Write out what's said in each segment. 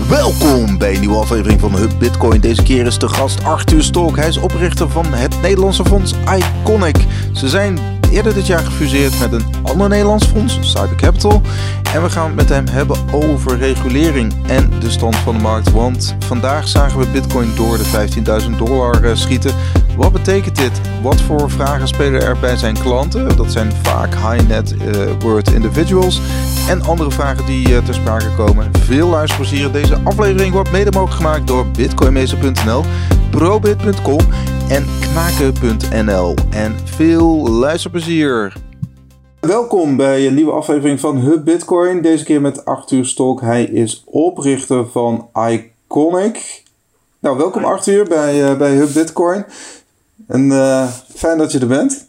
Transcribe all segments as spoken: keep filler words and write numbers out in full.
Welkom bij een nieuwe aflevering van Hub Bitcoin. Deze keer is de gast Arthur Stolk. Hij is oprichter van het Nederlandse fonds Iconic. Ze zijn eerder dit jaar gefuseerd met een ander Nederlands fonds, Cyber Capital. En we gaan het met hem hebben over regulering en de stand van de markt. Want vandaag zagen we Bitcoin door de vijftienduizend dollar schieten. Wat betekent dit? Wat voor vragen spelen er bij zijn klanten? Dat zijn vaak high net uh, worth individuals. En andere vragen die uh, ter sprake komen. Veel luisterplezier. Deze aflevering wordt mede mogelijk gemaakt door bitcoinmeester punt n l, probit punt com en knaken punt n l. En veel luisterplezier. Welkom bij een nieuwe aflevering van Hub Bitcoin. Deze keer met Arthur Stolk. Hij is oprichter van Iconic. Nou, welkom Arthur bij, uh, bij Hub Bitcoin. En uh, fijn dat je er bent.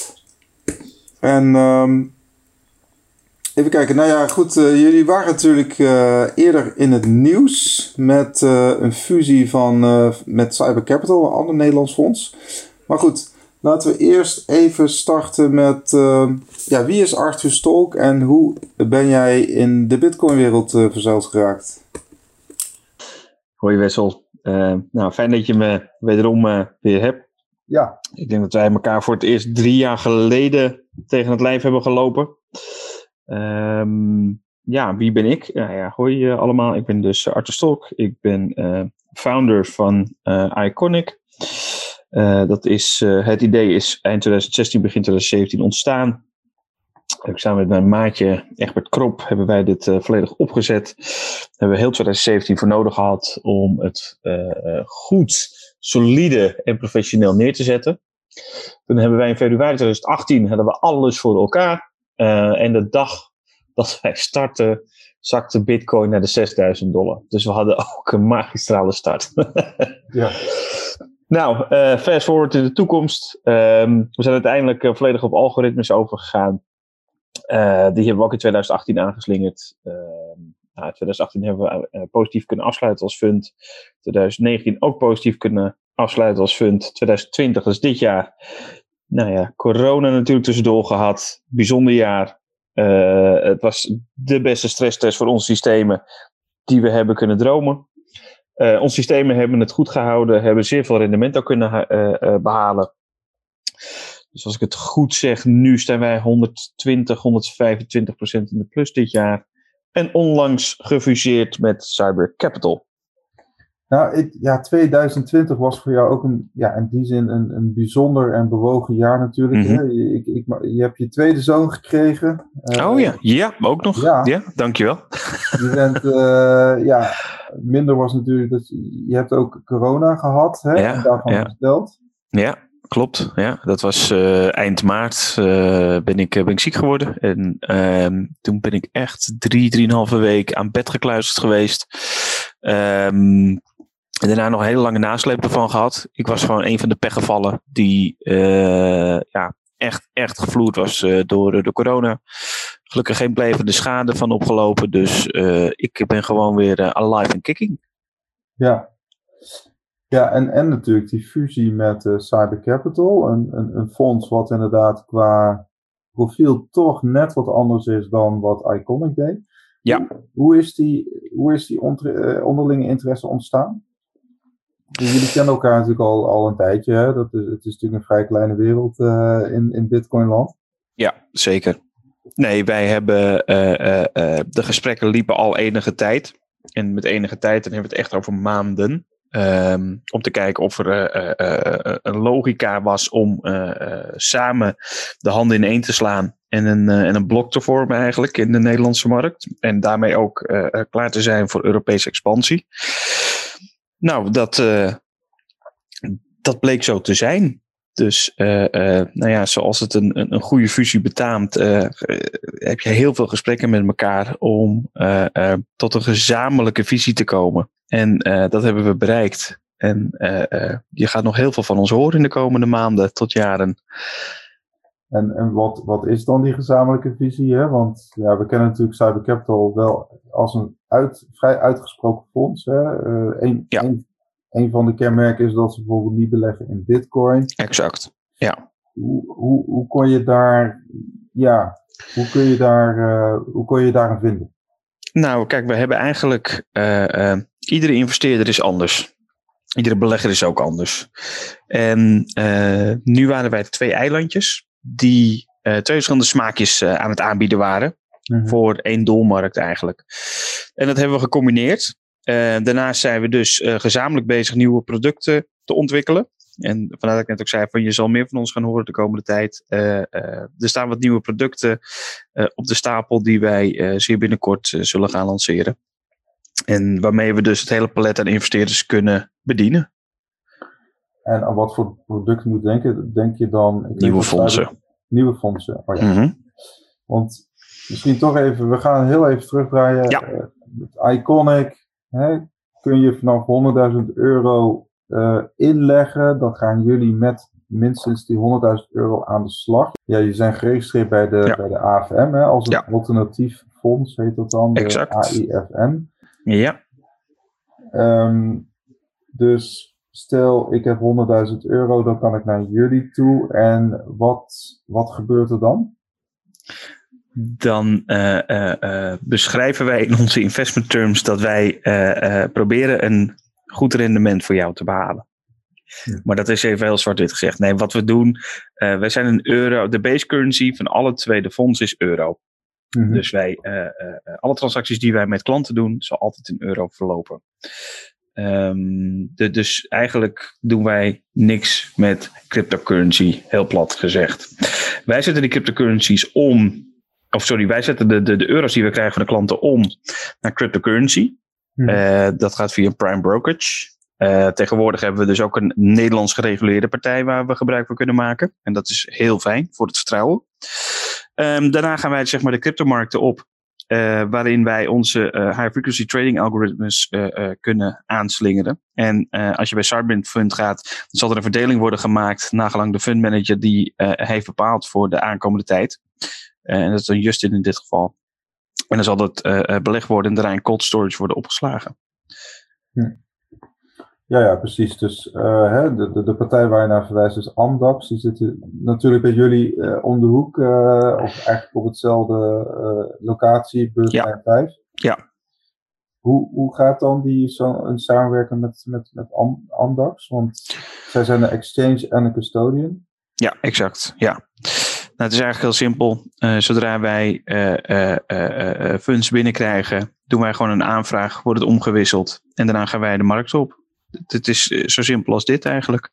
En um, even kijken. Nou ja, goed. Uh, jullie waren natuurlijk uh, eerder in het nieuws met uh, een fusie van uh, met Cyber Capital, een ander Nederlands fonds. Maar goed, laten we eerst even starten met uh, ja, wie is Arthur Stolk en hoe ben jij in de Bitcoin-wereld uh, verzeild geraakt? Hoi Wessel. Uh, nou, fijn dat je me wederom uh, weer hebt. Ja. Ik denk dat wij elkaar voor het eerst drie jaar geleden tegen het lijf hebben gelopen. Um, ja, wie ben ik? Ja, ja, hoi uh, allemaal. Ik ben dus Arthur Stolk. Ik ben uh, founder van uh, Iconic. Uh, dat is, uh, het idee is eind twintig zestien, begin twintig zeventien ontstaan. Ik samen met mijn maatje Egbert Krop hebben wij dit uh, volledig opgezet. Hebben we heel twintig zeventien voor nodig gehad om het uh, goed, solide en professioneel neer te zetten. Toen hebben wij in februari twintig achttien hadden we alles voor elkaar. Uh, en de dag dat wij startten, zakte Bitcoin naar de zesduizend dollar. Dus we hadden ook een magistrale start. Ja. Nou, uh, fast forward in de toekomst. Um, we zijn uiteindelijk uh, volledig op algoritmes overgegaan. Uh, die hebben we ook in twintig achttien aangeslingerd. Uh, nou, in twintig achttien hebben we uh, positief kunnen afsluiten als fund. twintig negentien ook positief kunnen afsluiten als fund. twintig twintig, dat is dit jaar. Nou ja, corona natuurlijk tussendoor gehad. Bijzonder jaar. Uh, het was de beste stresstest voor onze systemen die we hebben kunnen dromen. Uh, onze systemen hebben het goed gehouden. Hebben zeer veel rendement ook kunnen uh, uh, behalen. Dus als ik het goed zeg, nu staan wij honderdtwintig, honderdvijfentwintig procent in de plus dit jaar. En onlangs gefuseerd met Cyber Capital. Nou, ik, ja, twintig twintig was voor jou ook een, ja, in die zin een, een bijzonder en bewogen jaar natuurlijk. Mm-hmm. Hè? Je, ik, ik, je hebt je tweede zoon gekregen. Uh, oh ja, ja, ook nog. Ja, ja dankjewel. Je bent, uh, ja, minder was natuurlijk, dat je hebt ook corona gehad, hè? Ja, en daarvan ja. hersteld. Ja. Klopt, ja. Dat was uh, eind maart uh, ben, ik, uh, ben ik ziek geworden. En uh, toen ben ik echt drie, drieënhalve week aan bed gekluisterd geweest. Um, en daarna nog een hele lange nasleep ervan gehad. Ik was gewoon een van de pechgevallen die uh, ja, echt, echt gevloerd was uh, door de corona. Gelukkig geen blijvende schade van opgelopen. Dus uh, ik ben gewoon weer uh, alive and kicking. Ja. Ja, en, en natuurlijk die fusie met uh, Cyber Capital, een, een, een fonds wat inderdaad qua profiel toch net wat anders is dan wat Iconic deed. Ja. Hoe, hoe is die, hoe is die onder, uh, onderlinge interesse ontstaan? Dus jullie kennen elkaar natuurlijk al, al een tijdje, hè? Dat is, het is natuurlijk een vrij kleine wereld uh, in, in Bitcoinland. Ja, zeker. Nee, wij hebben, uh, uh, uh, de gesprekken liepen al enige tijd. En met enige tijd, dan hebben we het echt over maanden. Um, om te kijken of er uh, uh, uh, een logica was om uh, uh, samen de handen ineen te slaan en een, uh, en een blok te vormen eigenlijk in de Nederlandse markt. En daarmee ook uh, uh, klaar te zijn voor Europese expansie. Nou, dat, uh, dat bleek zo te zijn. Dus uh, uh, nou ja, zoals het een, een, een goede fusie betaamt, uh, uh, heb je heel veel gesprekken met elkaar om uh, uh, tot een gezamenlijke visie te komen. En uh, dat hebben we bereikt. En uh, uh, je gaat nog heel veel van ons horen in de komende maanden tot jaren. En, en wat, wat is dan die gezamenlijke visie? Hè? Want ja, we kennen natuurlijk Cyber Capital wel als een uit, vrij uitgesproken fonds. Hè? Uh, een, ja. een, een van de kenmerken is dat ze bijvoorbeeld niet beleggen in Bitcoin. Exact, ja. Hoe, hoe, hoe kon je daar, ja, hoe kun je daar, uh, hoe kon je daarin vinden? Nou, kijk, we hebben eigenlijk... Uh, uh, iedere investeerder is anders. Iedere belegger is ook anders. En uh, nu waren wij twee eilandjes die uh, twee verschillende smaakjes uh, aan het aanbieden waren. Mm-hmm. Voor één doelmarkt eigenlijk. En dat hebben we gecombineerd. Uh, daarnaast zijn we dus uh, gezamenlijk bezig nieuwe producten te ontwikkelen. En vandaar dat ik net ook zei, van je zal meer van ons gaan horen de komende tijd. Uh, uh, er staan wat nieuwe producten uh, op de stapel die wij uh, zeer binnenkort uh, zullen gaan lanceren. En waarmee we dus het hele palet aan investeerders kunnen bedienen. En aan wat voor producten moet je denken? Denk je dan... Ik nieuwe fondsen. Bij, nieuwe fondsen, oh ja. Mm-hmm. Want misschien toch even, we gaan heel even terugdraaien. Ja. Uh, Iconic, hè, kun je vanaf honderdduizend euro uh, inleggen. Dan gaan jullie met minstens die honderdduizend euro aan de slag. Ja, jullie zijn geregistreerd bij de, ja. bij de A F M, hè, als een ja. alternatief fonds heet dat dan. Exact. De A I F M. Ja. Um, dus stel ik heb honderdduizend euro, dan kan ik naar jullie toe. En wat, wat gebeurt er dan? Dan uh, uh, uh, beschrijven wij in onze investment terms dat wij uh, uh, proberen een goed rendement voor jou te behalen. Ja. Maar dat is even heel zwart-wit gezegd. Nee, wat we doen, uh, wij zijn een euro, de base currency van alle twee de fondsen is euro. Mm-hmm. Dus wij, uh, uh, alle transacties die wij met klanten doen, zal altijd in euro verlopen. Um, de, dus eigenlijk doen wij niks met cryptocurrency, heel plat gezegd. Wij zetten die cryptocurrencies om, of sorry, wij zetten de, de, de euro's die we krijgen van de klanten om naar cryptocurrency. Mm-hmm. Uh, dat gaat via een prime brokerage. Uh, tegenwoordig hebben we dus ook een Nederlands gereguleerde partij waar we gebruik van kunnen maken. En dat is heel fijn voor het vertrouwen. Um, daarna gaan wij zeg maar de cryptomarkten op, uh, waarin wij onze uh, high frequency trading algoritmes uh, uh, kunnen aanslingeren. En uh, als je bij Cyberint Fund gaat, dan zal er een verdeling worden gemaakt nagelang de fund manager die uh, heeft bepaald voor de aankomende tijd. Uh, en dat is dan Justin in dit geval. En dan zal dat uh, belegd worden en daarna in cold storage worden opgeslagen. Hm. Ja, ja, precies. Dus uh, hè, de, de, de partij waar je naar verwijst is Amdax. Die zitten natuurlijk bij jullie uh, om de hoek. Uh, of eigenlijk op hetzelfde uh, locatie, Beursplein ja. vijf. Ja. Hoe, hoe gaat dan die zo, een samenwerken met, met, met Am, Amdax? Want zij zijn een exchange en een custodian. Ja, exact. Ja. Nou, het is eigenlijk heel simpel. Uh, zodra wij uh, uh, uh, uh, funds binnenkrijgen, doen wij gewoon een aanvraag, wordt het omgewisseld. En daarna gaan wij de markt op. Het is zo simpel als dit eigenlijk.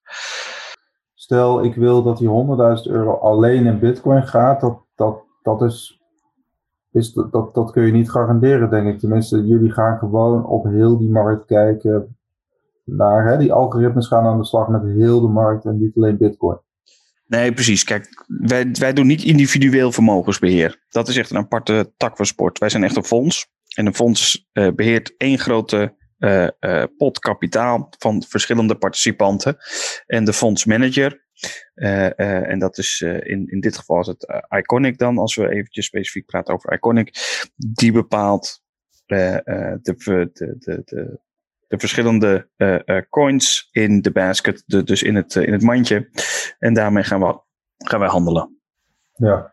Stel, ik wil dat die honderdduizend euro alleen in bitcoin gaat. Dat, dat, dat, is, is, dat, dat kun je niet garanderen, denk ik. Tenminste, jullie gaan gewoon op heel die markt kijken. Naar, hè, die algoritmes gaan aan de slag met heel de markt en niet alleen bitcoin. Nee, precies. Kijk, wij, wij doen niet individueel vermogensbeheer. Dat is echt een aparte tak van sport. Wij zijn echt een fonds. En een fonds uh, beheert één grote Uh, uh, pot kapitaal van verschillende participanten en de fondsmanager. Uh, uh, en dat is uh, in, in dit geval is het uh, Iconic dan, als we eventjes specifiek praten over Iconic. Die bepaalt uh, uh, de, de, de, de, de verschillende uh, uh, coins in de basket, de, dus in het, uh, in het mandje. En daarmee gaan we, gaan wij handelen. Ja.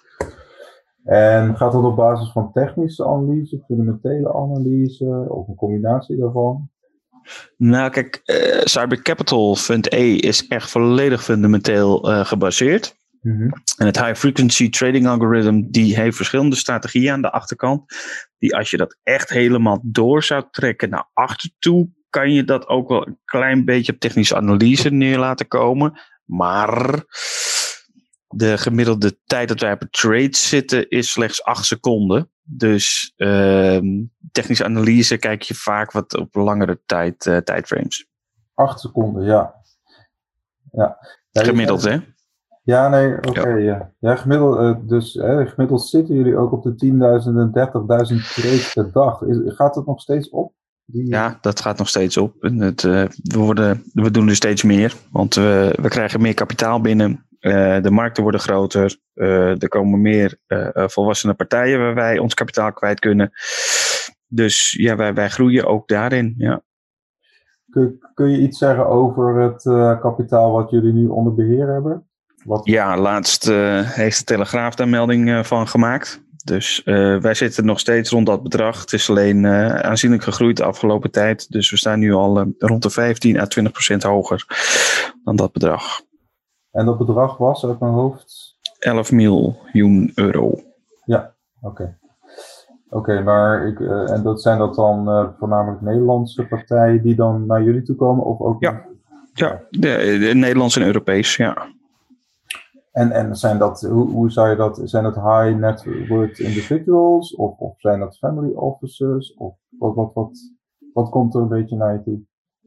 En gaat dat op basis van technische analyse, fundamentele analyse of een combinatie daarvan? Nou kijk, uh, Cyber Capital Fund A is echt volledig fundamenteel uh, gebaseerd. Mm-hmm. En het high frequency trading algorithm die heeft verschillende strategieën aan de achterkant. Die als je dat echt helemaal door zou trekken naar achter toe, kan je dat ook wel een klein beetje op technische analyse neer laten komen. Maar de gemiddelde tijd dat wij op een trade zitten is slechts acht seconden. Dus uh, technische analyse kijk je vaak wat op langere tijd, uh, tijdframes. acht seconden, ja. ja. ja gemiddeld, hè? Ja, nee, oké. Okay, ja. Ja. ja, gemiddeld, uh, dus uh, gemiddeld zitten jullie ook op de tienduizend en dertigduizend trades per dag. Is, gaat het nog steeds op? Die... Ja, dat gaat nog steeds op. En het, uh, we, worden, we doen er steeds meer, want we, we krijgen meer kapitaal binnen. Uh, de markten worden groter. Uh, er komen meer uh, volwassene partijen waar wij ons kapitaal kwijt kunnen. Dus ja, wij, wij groeien ook daarin. Ja. Kun, kun je iets zeggen over het uh, kapitaal wat jullie nu onder beheer hebben? Wat... Ja, laatst uh, heeft de Telegraaf daar melding uh, van gemaakt. Dus uh, wij zitten nog steeds rond dat bedrag. Het is alleen uh, aanzienlijk gegroeid de afgelopen tijd. Dus we staan nu al uh, rond de vijftien à twintig procent hoger dan dat bedrag. En dat bedrag was uit mijn hoofd? elf miljoen euro. Ja, oké. Okay. Oké, okay, maar ik, uh, en dat zijn dat dan uh, voornamelijk Nederlandse partijen die dan naar jullie toe komen? Of ook ja, ja de, de Nederlands en Europees, ja. En, en zijn dat, hoe, hoe zou je dat, zijn dat high net worth individuals? Of, of zijn dat family offices? Of wat, wat, wat, wat komt er een beetje naar je toe?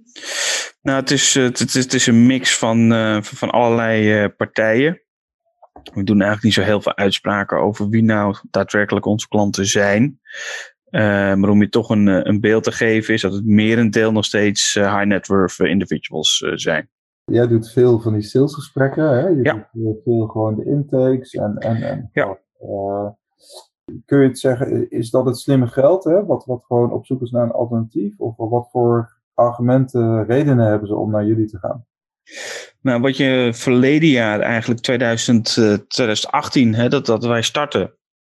Nou, het is, het is, het is een mix van, uh, van allerlei uh, partijen. We doen eigenlijk niet zo heel veel uitspraken over wie nou daadwerkelijk onze klanten zijn. Uh, maar om je toch een, een beeld te geven is dat het merendeel nog steeds uh, high net worth individuals uh, zijn. Jij doet veel van die salesgesprekken, hè? Je ja. doet veel gewoon de intakes en... en, en ja. uh, kun je het zeggen, is dat het slimme geld, hè? Wat, wat gewoon op zoek is naar een alternatief? Of wat voor argumenten, redenen hebben ze om naar jullie te gaan? Nou, wat je verleden jaar, eigenlijk tweeduizend, uh, twintig achttien, hè, dat, dat wij starten.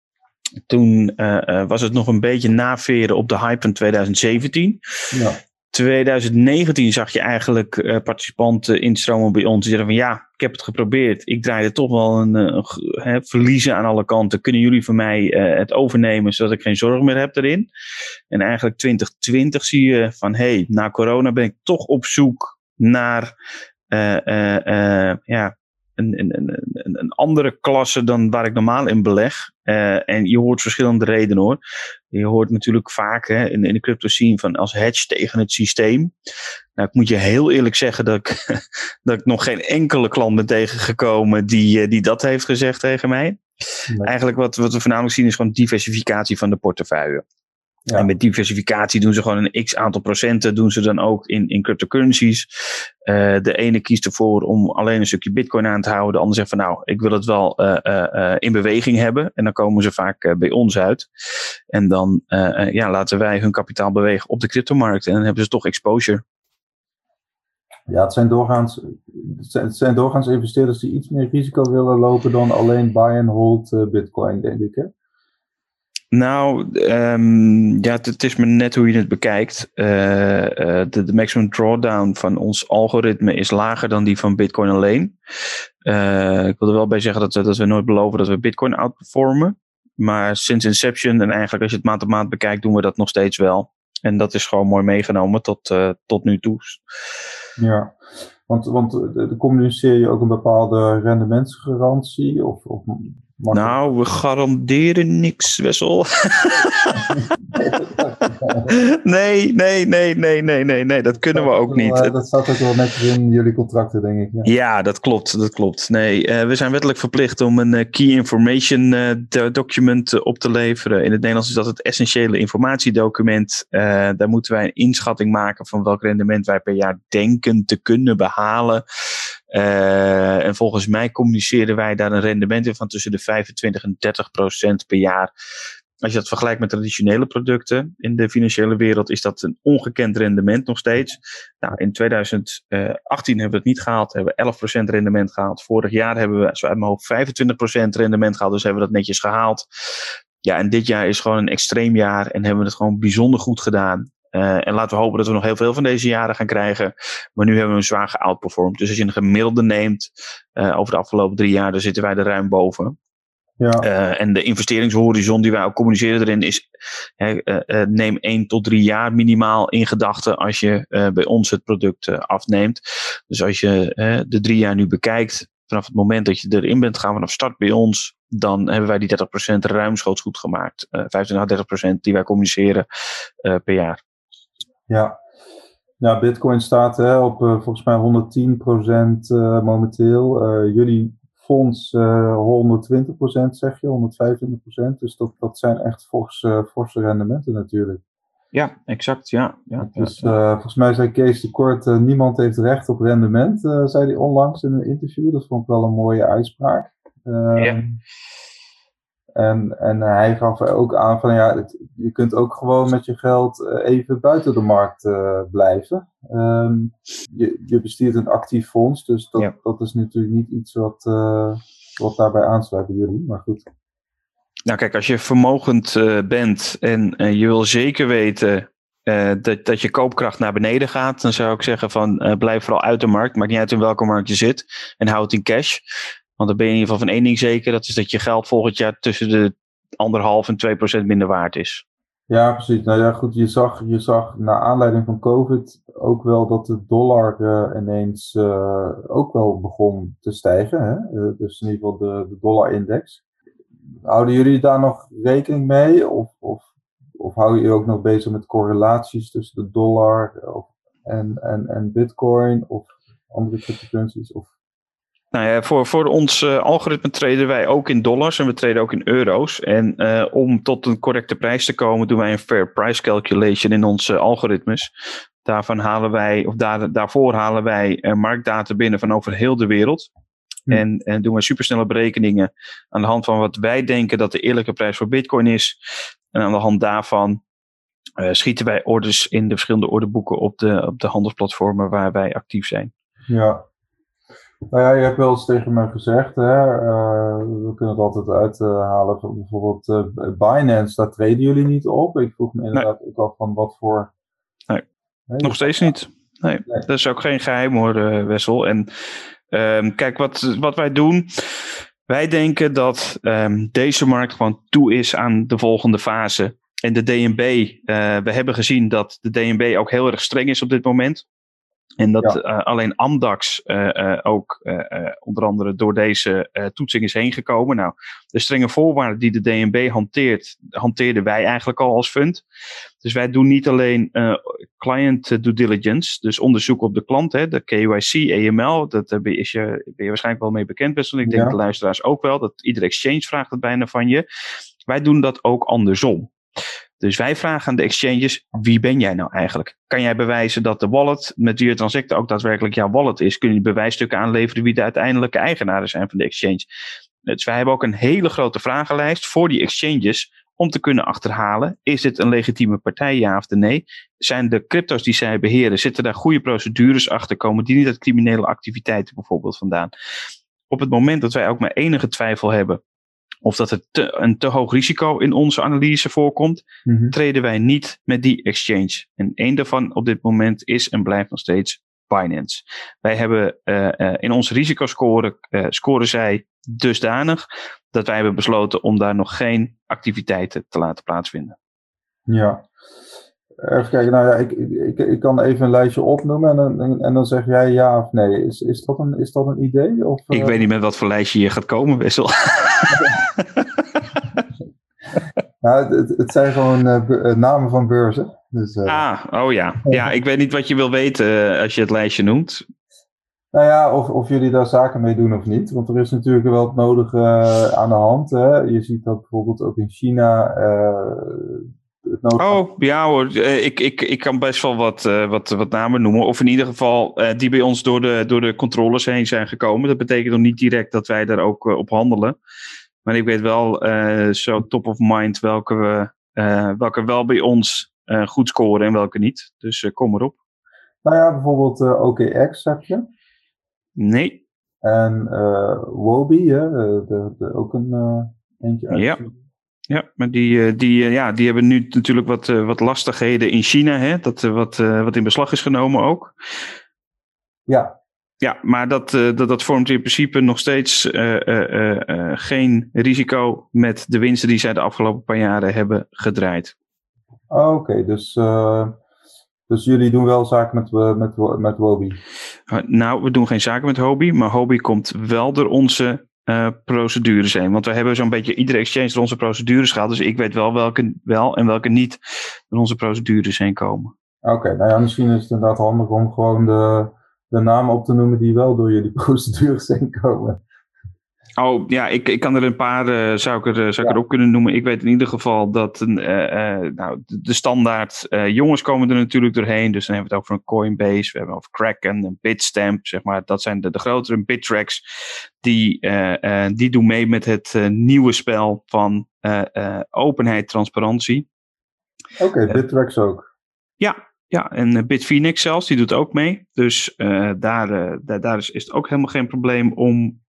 Toen uh, uh, was het nog een beetje naveren op de hype van twintig zeventien. Ja. twintig negentien zag je eigenlijk uh, participanten instromen bij ons. Die zeiden van ja, ik heb het geprobeerd. Ik draaide toch wel een, een, een hè, verliezen aan alle kanten. Kunnen jullie van mij uh, het overnemen zodat ik geen zorg meer heb erin? En eigenlijk twintig twintig zie je van hé, hey, na corona ben ik toch op zoek naar uh, uh, uh, ja, een, een, een, een andere klasse dan waar ik normaal in beleg. Uh, en je hoort verschillende redenen hoor. Je hoort natuurlijk vaak hè, in, in de crypto scene van als hedge tegen het systeem. Nou, ik moet je heel eerlijk zeggen dat ik, dat ik nog geen enkele klant ben tegengekomen die, die dat heeft gezegd tegen mij. Nee. Eigenlijk wat, wat we voornamelijk zien is gewoon diversificatie van de portefeuille. Ja. En met diversificatie doen ze gewoon een x aantal procenten. Doen ze dan ook in, in cryptocurrencies. Uh, de ene kiest ervoor om alleen een stukje bitcoin aan te houden. De ander zegt van nou, ik wil het wel uh, uh, in beweging hebben. En dan komen ze vaak uh, bij ons uit. En dan uh, uh, ja, laten wij hun kapitaal bewegen op de cryptomarkt. En dan hebben ze toch exposure. Ja, het zijn doorgaans, het zijn doorgaans investeerders die iets meer risico willen lopen dan alleen buy and hold uh, bitcoin, denk ik hè? Nou, um, ja, het, het is maar net hoe je het bekijkt. Uh, uh, de, de maximum drawdown van ons algoritme is lager dan die van Bitcoin alleen. Uh, ik wil er wel bij zeggen dat we, dat we nooit beloven dat we Bitcoin outperformen. Maar sinds inception en eigenlijk als je het maand op maand bekijkt, doen we dat nog steeds wel. En dat is gewoon mooi meegenomen tot, uh, tot nu toe. Ja, want, want de, communiceer je ook een bepaalde rendementsgarantie? Of, of nou, we garanderen niks, Wessel. nee, nee, nee, nee, nee, nee, nee, dat kunnen we ook niet. Wel, dat staat ook wel netjes in jullie contracten, denk ik. Ja, ja dat klopt, dat klopt. Nee, uh, we zijn wettelijk verplicht om een uh, key information uh, document uh, op te leveren. In het Nederlands is dat het essentiële informatiedocument. Uh, daar moeten wij een inschatting maken van welk rendement wij per jaar denken te kunnen behalen. Uh, en volgens mij communiceren wij daar een rendement in van tussen de vijfentwintig en dertig procent per jaar. Als je dat vergelijkt met traditionele producten in de financiële wereld, is dat een ongekend rendement nog steeds. Nou, in twintig achttien hebben we het niet gehaald, hebben we elf procent rendement gehaald. Vorig jaar hebben we, zo uit mijn hoofd, vijfentwintig procent rendement gehaald, dus hebben we dat netjes gehaald. Ja, en dit jaar is gewoon een extreem jaar en hebben we het gewoon bijzonder goed gedaan. Uh, en laten we hopen dat we nog heel veel van deze jaren gaan krijgen. Maar nu hebben we hem zwaar geoutperformed. Dus als je een gemiddelde neemt uh, over de afgelopen drie jaar, dan zitten wij er ruim boven. Ja. Uh, en de investeringshorizon die wij ook communiceren erin is, uh, uh, neem één tot drie jaar minimaal in gedachten als je uh, bij ons het product uh, afneemt. Dus als je uh, de drie jaar nu bekijkt, vanaf het moment dat je erin bent gaan, vanaf start bij ons, dan hebben wij die dertig procent ruimschoots goed gemaakt. Uh, vijfentwintig à dertig procent die wij communiceren uh, per jaar. Ja, ja, Bitcoin staat hè, op uh, volgens mij honderdtien procent uh, momenteel. Uh, jullie fonds uh, honderdtwintig procent zeg je, honderdvijfentwintig procent. Dus dat, dat zijn echt forse, forse rendementen natuurlijk. Ja, exact, ja. ja, dus ja, uh, ja. Volgens mij zei Kees de Kort, uh, niemand heeft recht op rendement, uh, zei hij onlangs in een interview. Dat vond ik wel een mooie uitspraak. Uh, ja. En, en hij gaf er ook aan van ja, het, je kunt ook gewoon met je geld uh, even buiten de markt uh, blijven. Um, je, je bestiert een actief fonds, dus dat, ja. dat is natuurlijk niet iets wat, uh, wat daarbij aansluit bij jullie, maar goed. Nou kijk, als je vermogend uh, bent en uh, je wil zeker weten uh, dat, dat je koopkracht naar beneden gaat, dan zou ik zeggen van uh, blijf vooral uit de markt. Maakt niet uit in welke markt je zit en houd het in cash. Want dan ben je in ieder geval van één ding zeker, dat is dat je geld volgend jaar tussen de anderhalf en twee procent minder waard is. Ja, precies. Nou ja, goed, je zag, je zag naar aanleiding van COVID ook wel dat de dollar uh, ineens uh, ook wel begon te stijgen. Hè? Uh, dus in ieder geval de, de dollar-index. Houden jullie daar nog rekening mee? Of, of, of hou je ook nog bezig met correlaties tussen de dollar of, en, en, en bitcoin of andere cryptocurrencies? Of... Nou ja, voor, voor ons uh, algoritme treden wij ook in dollars en we treden ook in euro's. En uh, om tot een correcte prijs te komen doen wij een fair price calculation in onze uh, algoritmes. Daarvan halen wij, of daar, daarvoor halen wij uh, marktdata binnen van over heel de wereld. Hm. En, en doen we supersnelle berekeningen aan de hand van wat wij denken dat de eerlijke prijs voor bitcoin is. En aan de hand daarvan uh, schieten wij orders in de verschillende orderboeken op de, op de handelsplatformen waar wij actief zijn. Ja. Nou ja, je hebt wel eens tegen mij gezegd, hè, uh, we kunnen het altijd uithalen uh, van bijvoorbeeld uh, Binance, daar treden jullie niet op. Ik vroeg me inderdaad nee. ook af van wat voor... Nee, nee nog steeds niet. Nee, nee, dat is ook geen geheim hoor, uh, Wessel. En um, kijk, wat, wat wij doen, wij denken dat um, deze markt gewoon toe is aan de volgende fase. En de D N B, uh, we hebben gezien dat de D N B ook heel erg streng is op dit moment. En dat ja. uh, alleen Amdax uh, uh, ook uh, uh, onder andere door deze uh, toetsing is heen gekomen. Nou, de strenge voorwaarden die de D N B hanteert, hanteerden wij eigenlijk al als fund. Dus wij doen niet alleen uh, client due diligence, dus onderzoek op de klant, hè, de K Y C, A M L, dat uh, is je, ben je waarschijnlijk wel mee bekend, best wel. Ik denk ja. de luisteraars ook wel, dat iedere exchange vraagt het bijna van je. Wij doen dat ook andersom. Dus wij vragen aan de exchanges, wie ben jij nou eigenlijk? Kan jij bewijzen dat de wallet met wie je transacte ook daadwerkelijk jouw wallet is? Kun je bewijsstukken aanleveren wie de uiteindelijke eigenaren zijn van de exchange? Dus wij hebben ook een hele grote vragenlijst voor die exchanges om te kunnen achterhalen, is dit een legitieme partij, ja of nee? Zijn de crypto's die zij beheren, zitten daar goede procedures achter, komen die niet uit criminele activiteiten bijvoorbeeld vandaan? Op het moment dat wij ook maar enige twijfel hebben of dat er te, een te hoog risico in onze analyse voorkomt, mm-hmm. treden wij niet met die exchange. En één daarvan op dit moment is en blijft nog steeds Binance. Wij hebben uh, uh, in onze risicoscore, uh, scoren zij dusdanig dat wij hebben besloten om daar nog geen activiteiten te laten plaatsvinden. Ja. Even kijken, nou ja, ik, ik, ik kan even een lijstje opnoemen en dan, en, en dan zeg jij ja of nee. Is, is, dat, een, is dat een idee? Of, ik uh... weet niet met wat voor lijstje je gaat komen, Wessel. Ja, het, het zijn gewoon uh, be- namen van beurzen. Dus, uh... Ah, oh ja. Ja, ik weet niet wat je wil weten uh, als je het lijstje noemt. Nou ja, of, of jullie daar zaken mee doen of niet. Want er is natuurlijk wel het nodige uh, aan de hand. Hè. Je ziet dat bijvoorbeeld ook in China... Uh, Oh, ja hoor. Uh, ik, ik, ik kan best wel wat, uh, wat, wat namen noemen. Of in ieder geval uh, die bij ons door de, door de controles heen zijn gekomen. Dat betekent nog niet direct dat wij daar ook uh, op handelen. Maar ik weet wel uh, zo top of mind welke, we, uh, welke wel bij ons uh, goed scoren en welke niet. Dus uh, kom erop. Nou ja, bijvoorbeeld uh, O K X heb je. Nee. En uh, Wobi, hè? De, de, de, ook een uh, eentje uit. Ja. Ja, maar die, die, ja, die hebben nu natuurlijk wat, wat lastigheden in China, hè? Dat wat, wat in beslag is genomen ook. Ja. Ja, maar dat, dat, dat vormt in principe nog steeds uh, uh, uh, geen risico met de winsten die zij de afgelopen paar jaren hebben gedraaid. Oh, Oké, okay. dus, uh, dus jullie doen wel zaken met, met, met Wobi? Uh, nou, we doen geen zaken met Huobi, maar Huobi komt wel door onze Uh, procedures heen. Want we hebben zo'n beetje iedere exchange door onze procedures gehad. Dus ik weet wel welke wel en welke niet door onze procedures heen komen. Oké, okay, nou ja, misschien is het inderdaad handig om gewoon de, de namen op te noemen die wel door jullie procedures heen komen. Oh ja, ik, ik kan er een paar, uh, zou ik, er, zou ik ja. erop kunnen noemen. Ik weet in ieder geval dat uh, uh, nou, de, de standaard uh, jongens komen er natuurlijk doorheen. Dus dan hebben we het over een Coinbase, we hebben over Kraken, een Bitstamp, zeg maar. Dat zijn de, de grotere Bittrex. Die, uh, uh, die doen mee met het uh, nieuwe spel van uh, uh, openheid, transparantie. Oké, okay, Bittrex uh, ook. Ja. Ja, en uh, Bitfinex zelfs, die doet ook mee. Dus uh, daar, uh, daar, daar is, is het ook helemaal geen probleem om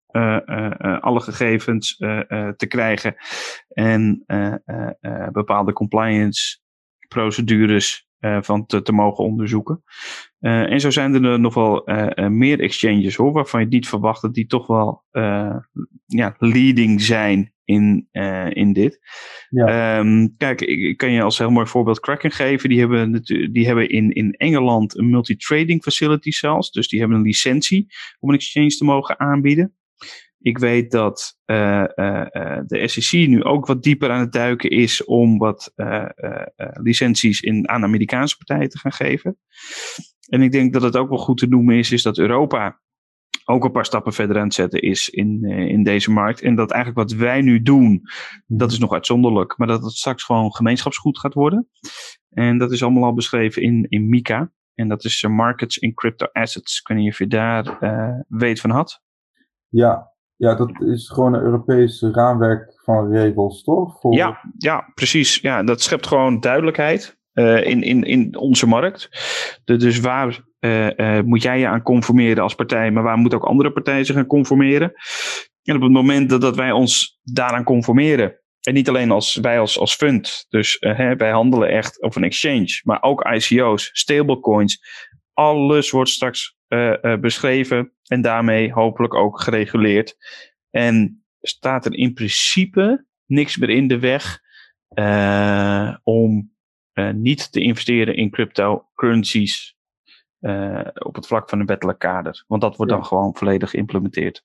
uh, uh, uh, alle gegevens uh, uh, te krijgen en uh, uh, uh, bepaalde compliance procedures uh, van te, te mogen onderzoeken. Uh, en zo zijn er nog wel uh, uh, meer exchanges hoor, waarvan je niet verwacht dat die toch wel uh, ja, leading zijn in, uh, in dit. Ja. Um, kijk, ik, ik kan je als heel mooi voorbeeld Kraken geven. Die hebben, natu- die hebben in, in Engeland een multi-trading facility zelfs. Dus die hebben een licentie om een exchange te mogen aanbieden. Ik weet dat uh, uh, uh, de S E C nu ook wat dieper aan het duiken is om wat uh, uh, uh, licenties in, aan Amerikaanse partijen te gaan geven. En ik denk dat het ook wel goed te noemen is, is dat Europa ook een paar stappen verder aan het zetten is in, uh, in deze markt. En dat eigenlijk wat wij nu doen, dat is nog uitzonderlijk. Maar dat het straks gewoon gemeenschapsgoed gaat worden. En dat is allemaal al beschreven in, in MiCA. En dat is uh, Markets in Crypto Assets. Ik weet niet of je daar uh, weet van had. Ja. Ja, dat is gewoon een Europees raamwerk van regels, toch? Voor... Ja, ja, precies. Ja, dat schept gewoon duidelijkheid uh, in, in, in onze markt. De, dus waar uh, uh, moet jij je aan conformeren als partij, maar waar moeten ook andere partijen zich aan conformeren? En op het moment dat, dat wij ons daaraan conformeren, en niet alleen als wij als, als fund, dus uh, hè, wij handelen echt op een exchange, maar ook I C O's, stablecoins, alles wordt straks uh, uh, beschreven en daarmee hopelijk ook gereguleerd. En staat er in principe niks meer in de weg uh, om uh, niet te investeren in cryptocurrencies uh, op het vlak van een wettelijk kader. Want dat wordt ja. dan gewoon volledig geïmplementeerd.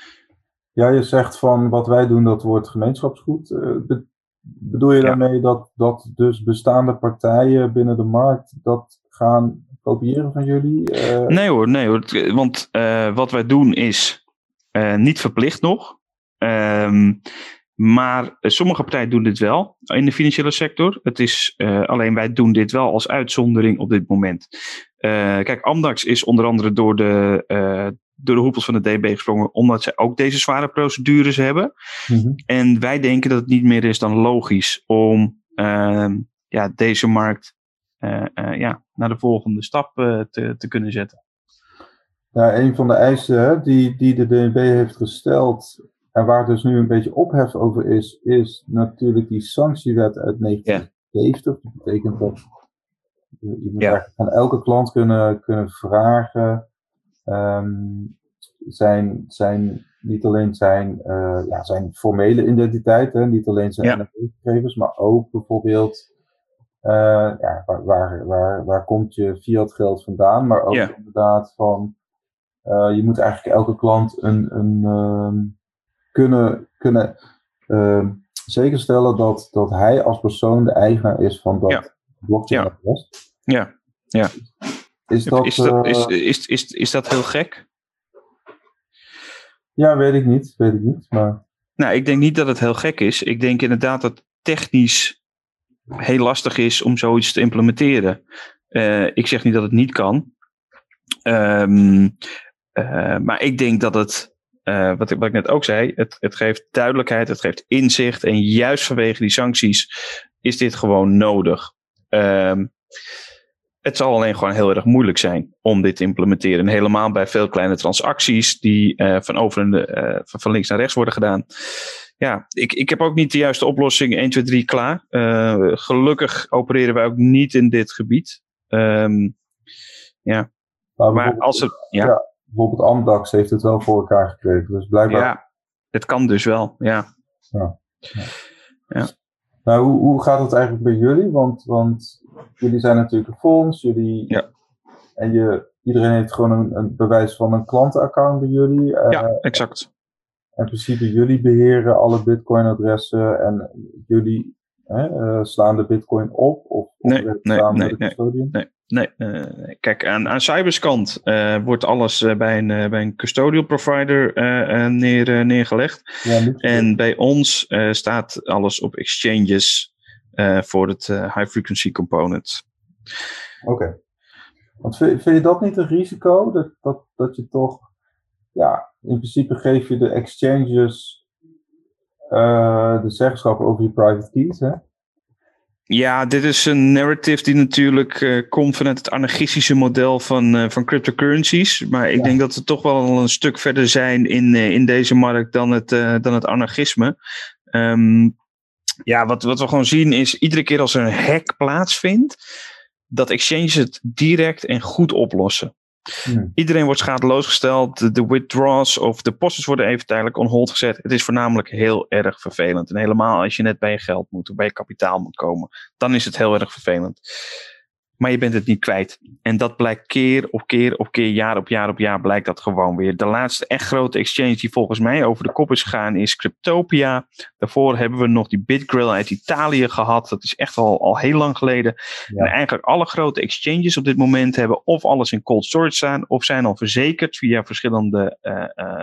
Ja, je zegt van wat wij doen, dat wordt gemeenschapsgoed. Uh, be- bedoel je ja. daarmee dat, dat dus bestaande partijen binnen de markt dat gaan kopiëren van jullie? Uh... Nee hoor, nee hoor. Want uh, wat wij doen is uh, niet verplicht nog. Um, maar uh, sommige partijen doen dit wel in de financiële sector. Het is uh, alleen wij doen dit wel als uitzondering op dit moment. Uh, kijk, Amdax is onder andere door de, uh, door de hoepels van de D B gesprongen, omdat zij ook deze zware procedures hebben. Mm-hmm. En wij denken dat het niet meer is dan logisch om uh, ja, deze markt Uh, uh, ja, naar de volgende stap uh, te, te kunnen zetten. Ja, een van de eisen hè, die, die de D N B heeft gesteld en waar dus nu een beetje ophef over is, is natuurlijk die sanctiewet uit negentien zeventig. Ja. Dat betekent dat je, je moet ja. eigenlijk aan elke klant kunnen, kunnen vragen um, zijn, zijn, niet alleen zijn, uh, ja, zijn formele identiteit, hè, niet alleen zijn ja. N F T-gegevens, maar ook bijvoorbeeld Uh, ja, waar, waar, waar, waar komt je fiat geld vandaan, maar ook yeah. inderdaad van uh, je moet eigenlijk elke klant een, een uh, kunnen, kunnen uh, zekerstellen dat, dat hij als persoon de eigenaar is van dat yeah. blockchain-adres. Ja, ja. Is dat, is, dat, is, is, is, is dat heel gek? Ja, weet ik niet, weet ik niet, maar... Nou, ik denk niet dat het heel gek is. Ik denk inderdaad dat technisch heel lastig is om zoiets te implementeren. Uh, ik zeg niet dat het niet kan. Um, uh, maar ik denk dat het, uh, wat, ik, wat ik net ook zei, het, het geeft duidelijkheid, het geeft inzicht. En juist vanwege die sancties is dit gewoon nodig. Um, het zal alleen gewoon heel erg moeilijk zijn om dit te implementeren. En helemaal bij veel kleine transacties die uh, van, over de, uh, van links naar rechts worden gedaan. Ja, ik, ik heb ook niet de juiste oplossing één, twee, drie klaar. Uh, gelukkig opereren wij ook niet in dit gebied. Um, ja. Maar, maar als er, ja. ja, bijvoorbeeld Amdax heeft het wel voor elkaar gekregen. Dus blijkbaar... Ja, het kan dus wel, ja. ja. ja. ja. Nou, hoe, hoe gaat het eigenlijk bij jullie? Want, want jullie zijn natuurlijk een fonds. Jullie, ja. En je, iedereen heeft gewoon een, een bewijs van een klantenaccount bij jullie. Uh, ja, exact. In principe, jullie beheren alle Bitcoin-adressen en jullie hè, uh, slaan de Bitcoin op? Of, nee, of nee, samen nee, met de custodian? nee, nee, nee. Uh, kijk, aan, aan Cyberskant uh, wordt alles uh, bij, een, uh, bij een custodial provider uh, uh, neer, uh, neergelegd. Ja, en bij ons uh, staat alles op exchanges uh, voor het uh, high frequency component. Oké. Okay. Want vind, vind je dat niet een risico? Dat, dat, dat je toch... Ja, in principe geef je de exchanges uh, de zeggenschap over je private keys, hè? Ja, dit is een narrative die natuurlijk uh, komt vanuit het anarchistische model van, uh, van cryptocurrencies. Maar ik ja. denk dat we toch wel een stuk verder zijn in, uh, in deze markt dan het, uh, dan het anarchisme. Um, ja, wat, wat we gewoon zien is, iedere keer als er een hack plaatsvindt, dat exchanges het direct en goed oplossen. Hmm. Iedereen wordt schadeloos gesteld. De, de withdraws of deposits worden even tijdelijk on hold gezet. Het is voornamelijk heel erg vervelend. En helemaal als je net bij je geld moet of bij je kapitaal moet komen, dan is het heel erg vervelend. Maar je bent het niet kwijt. En dat blijkt keer op keer op keer, jaar op jaar op jaar blijkt dat gewoon weer. De laatste echt grote exchange die volgens mij over de kop is gegaan is Cryptopia. Daarvoor hebben we nog die BitGrill uit Italië gehad. Dat is echt al, al heel lang geleden. Ja. En eigenlijk alle grote exchanges op dit moment hebben of alles in cold storage staan of zijn al verzekerd via verschillende uh, uh,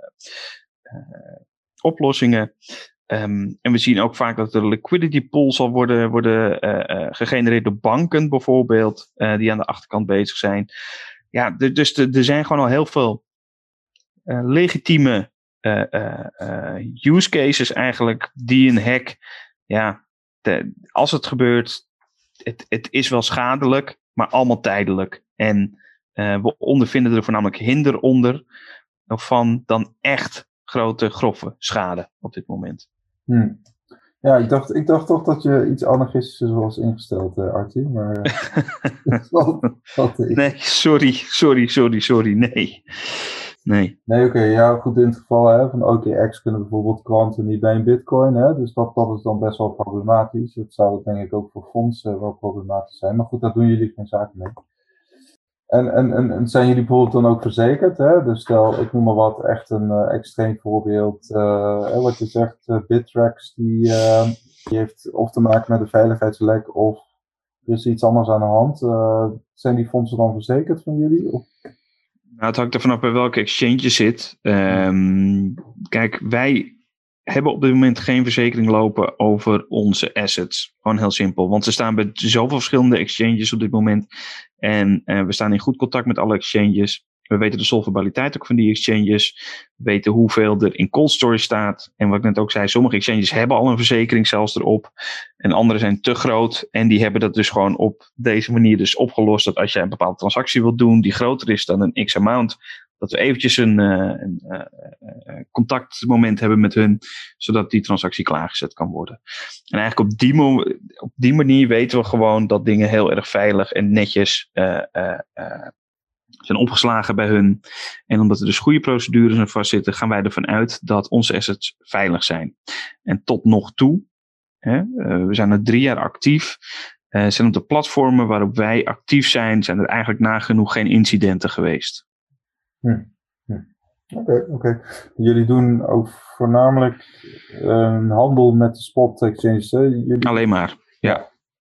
uh, uh, oplossingen. Um, en we zien ook vaak dat er liquidity pools al worden, worden uh, uh, gegenereerd door banken bijvoorbeeld, uh, die aan de achterkant bezig zijn. Ja, d- dus er zijn gewoon al heel veel uh, legitieme uh, uh, uh, use cases eigenlijk die een hack, ja, de, als het gebeurt, het, het is wel schadelijk, maar allemaal tijdelijk. En uh, we ondervinden er voornamelijk hinder onder van dan echt grote, grove schade op dit moment. Hmm. Ja, ik dacht, ik dacht toch dat je iets anarchistisch was ingesteld, uh, Artie, maar... Uh, wat, wat nee, sorry, sorry, sorry, sorry, nee. Nee, nee oké, okay, ja, goed, in het geval hè, van O K X kunnen bijvoorbeeld klanten niet bij een bitcoin, hè, dus dat, dat is dan best wel problematisch. Dat zou denk ik ook voor fondsen wel problematisch zijn, maar goed, daar doen jullie geen zaken mee. En, en, en, en zijn jullie bijvoorbeeld dan ook verzekerd? Hè? Dus stel, ik noem maar wat, echt een uh, extreem voorbeeld. Uh, wat je zegt, uh, Bittrex, die, uh, die heeft of te maken met een veiligheidslek of er is iets anders aan de hand. Uh, zijn die fondsen dan verzekerd van jullie? Of? Nou, het hangt er vanaf bij welke exchange je zit. Um, kijk, wij hebben op dit moment geen verzekering lopen over onze assets. Gewoon heel simpel. Want ze staan bij zoveel verschillende exchanges op dit moment. En uh, we staan in goed contact met alle exchanges. We weten de solvabiliteit ook van die exchanges. We weten hoeveel er in cold storage staat. En wat ik net ook zei, sommige exchanges hebben al een verzekering zelfs erop. En andere zijn te groot. En die hebben dat dus gewoon op deze manier dus opgelost. Dat als jij een bepaalde transactie wilt doen die groter is dan een x-amount, dat we eventjes een, uh, een uh, uh, contactmoment hebben met hun, zodat die transactie klaargezet kan worden. En eigenlijk op die, mo- op die manier weten we gewoon dat dingen heel erg veilig en netjes uh, uh, uh, zijn opgeslagen bij hun. En omdat er dus goede procedures aan vastzitten, gaan wij ervan uit dat onze assets veilig zijn. En tot nog toe, hè, uh, we zijn er drie jaar actief, uh, zijn op de platformen waarop wij actief zijn, zijn er eigenlijk nagenoeg geen incidenten geweest. Hm. Hm. Oké, okay, oké. Okay. Jullie doen ook voornamelijk een uh, handel met de spot exchanges, hè? Jullie... Alleen maar, ja.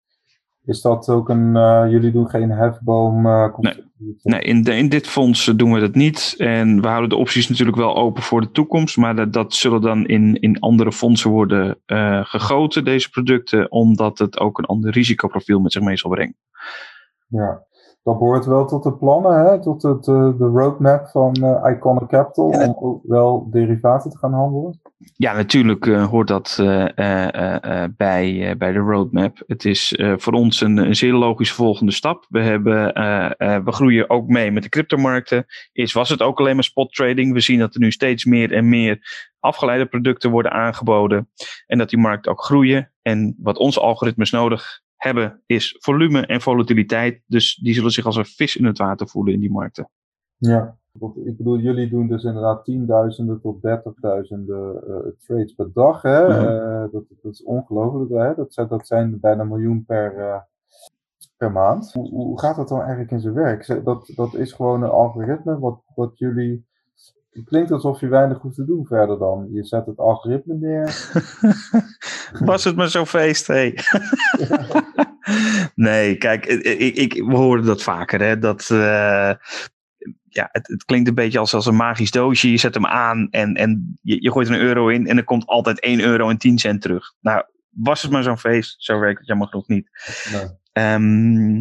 Is dat ook een, uh, jullie doen geen hefboom? Uh, nee, nee in, de, in dit fonds doen we dat niet. En we houden de opties natuurlijk wel open voor de toekomst. Maar dat, dat zullen dan in, in andere fondsen worden uh, gegoten, deze producten. Omdat het ook een ander risicoprofiel met zich mee zal brengen. Ja. Dat behoort wel tot de plannen, hè? Tot het, uh, de roadmap van uh, Iconic Capital, ja, om ook wel derivaten te gaan handelen? Ja, natuurlijk uh, hoort dat uh, uh, uh, bij, uh, bij de roadmap. Het is uh, voor ons een, een zeer logische volgende stap. We, hebben, uh, uh, we groeien ook mee met de cryptomarkten. Eerst was het ook alleen maar spot trading. We zien dat er nu steeds meer en meer afgeleide producten worden aangeboden. En dat die markten ook groeien. En wat onze algoritmes nodig hebben is volume en volatiliteit. Dus die zullen zich als een vis in het water voelen in die markten. Ja, ik bedoel, jullie doen dus inderdaad tienduizenden tot dertigduizenden uh, trades per dag. Hè? Mm-hmm. Uh, dat, dat is ongelooflijk. Hè? Dat, zijn, dat zijn bijna een miljoen per, uh, per maand. Hoe, hoe gaat dat dan eigenlijk in zijn werk? Dat, dat is gewoon een algoritme wat, wat jullie... Het klinkt alsof je weinig hoeft te doen verder dan. Je zet het algoritme neer. Was het maar zo'n feest, hé. Ja. Nee, kijk, ik, ik, we horen dat vaker, hè. Dat, uh, ja, het, het klinkt een beetje als, als een magisch doosje. Je zet hem aan en, en je, je gooit er een euro in en er komt altijd één euro en tien cent terug. Nou, was het maar zo'n feest, zo werkt het jammer genoeg niet. Nee. Um,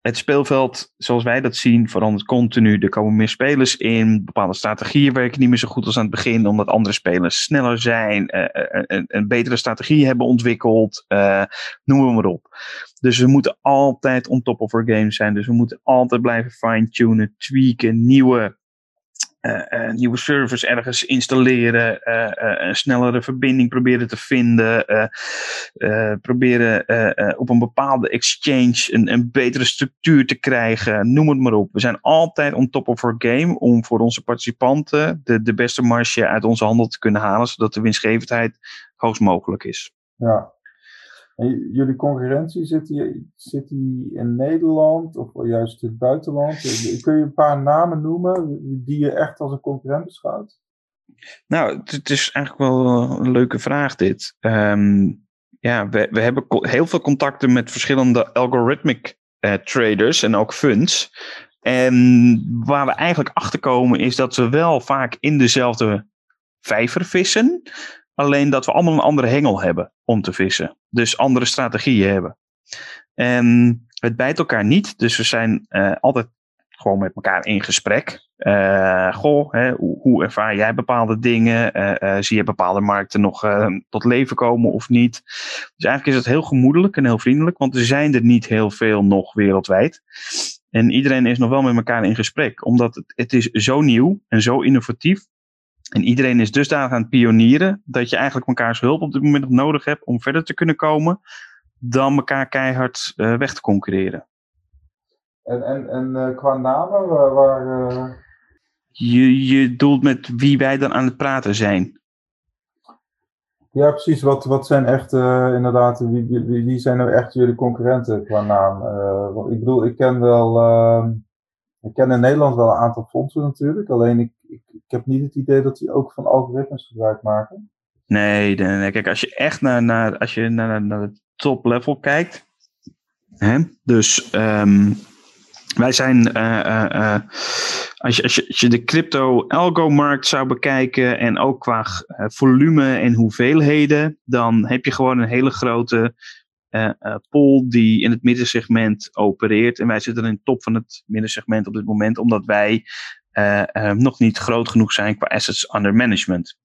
het speelveld, zoals wij dat zien, verandert continu. Er komen meer spelers in. Bepaalde strategieën werken niet meer zo goed als aan het begin, omdat andere spelers sneller zijn, uh, een, een betere strategie hebben ontwikkeld. Uh, noem het maar op. Dus we moeten altijd on top of our game zijn. Dus we moeten altijd blijven fine-tunen, tweaken, nieuwe, uh, uh, nieuwe servers ergens installeren, uh, uh, een snellere verbinding proberen te vinden, uh, uh, proberen uh, uh, op een bepaalde exchange een, een betere structuur te krijgen, noem het maar op. We zijn altijd on top of our game om voor onze participanten de, de beste marge uit onze handel te kunnen halen, zodat de winstgevendheid hoogst mogelijk is. Ja. En jullie concurrentie, zit die, zit die in Nederland of juist in het buitenland? Kun je een paar namen noemen die je echt als een concurrent beschouwt? Nou, het, het is eigenlijk wel een leuke vraag dit. Um, ja, we, we hebben co- heel veel contacten met verschillende algorithmic uh, traders en ook funds. En waar we eigenlijk achter komen is dat we wel vaak in dezelfde vijver vissen. Alleen dat we allemaal een andere hengel hebben om te vissen. Dus andere strategieën hebben. En het bijt elkaar niet. Dus we zijn uh, altijd gewoon met elkaar in gesprek. Uh, goh, hè, hoe, hoe ervaar jij bepaalde dingen? Uh, uh, zie je bepaalde markten nog uh, tot leven komen of niet? Dus eigenlijk is het heel gemoedelijk en heel vriendelijk. Want er zijn er niet heel veel nog wereldwijd. En iedereen is nog wel met elkaar in gesprek. Omdat het, het is zo nieuw en zo innovatief. En iedereen is dusdanig aan het pionieren dat je eigenlijk mekaars hulp op dit moment nog nodig hebt om verder te kunnen komen, dan elkaar keihard uh, weg te concurreren. En, en, en uh, qua namen, waar... waar uh... je, je doelt met wie wij dan aan het praten zijn. Ja, precies. Wat, wat zijn echt uh, inderdaad, wie, wie, wie zijn nou echt jullie concurrenten qua naam? Uh, want ik bedoel, ik ken wel... Uh, Ik ken in Nederland wel een aantal fondsen natuurlijk, alleen ik, ik, ik heb niet het idee dat die ook van algoritmes gebruik maken. Nee, nee, nee. Kijk, als je echt naar, naar, als je naar, naar het top level kijkt, hè, dus um, wij zijn, uh, uh, uh, als, je, als, je, als je de crypto-algo-markt zou bekijken en ook qua uh, volume en hoeveelheden, dan heb je gewoon een hele grote Uh, uh, pool die in het middensegment opereert. En wij zitten in de top van het middensegment op dit moment, omdat wij uh, uh, nog niet groot genoeg zijn qua assets under management.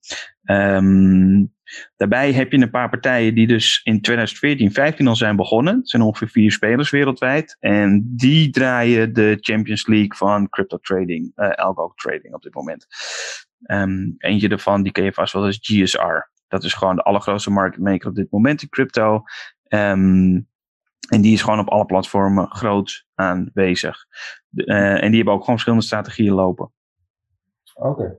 Um, daarbij heb je een paar partijen die dus in twintig veertien vijftien al zijn begonnen. Het zijn ongeveer vier spelers wereldwijd. En die draaien de Champions League van crypto trading, uh, algo trading op dit moment. Um, eentje daarvan, die ken je vast wel, dat is G S R. Dat is gewoon de allergrootste market maker op dit moment in crypto. Um, en die is gewoon op alle platformen groot aanwezig. De, uh, en die hebben ook gewoon verschillende strategieën lopen. Oké. Okay.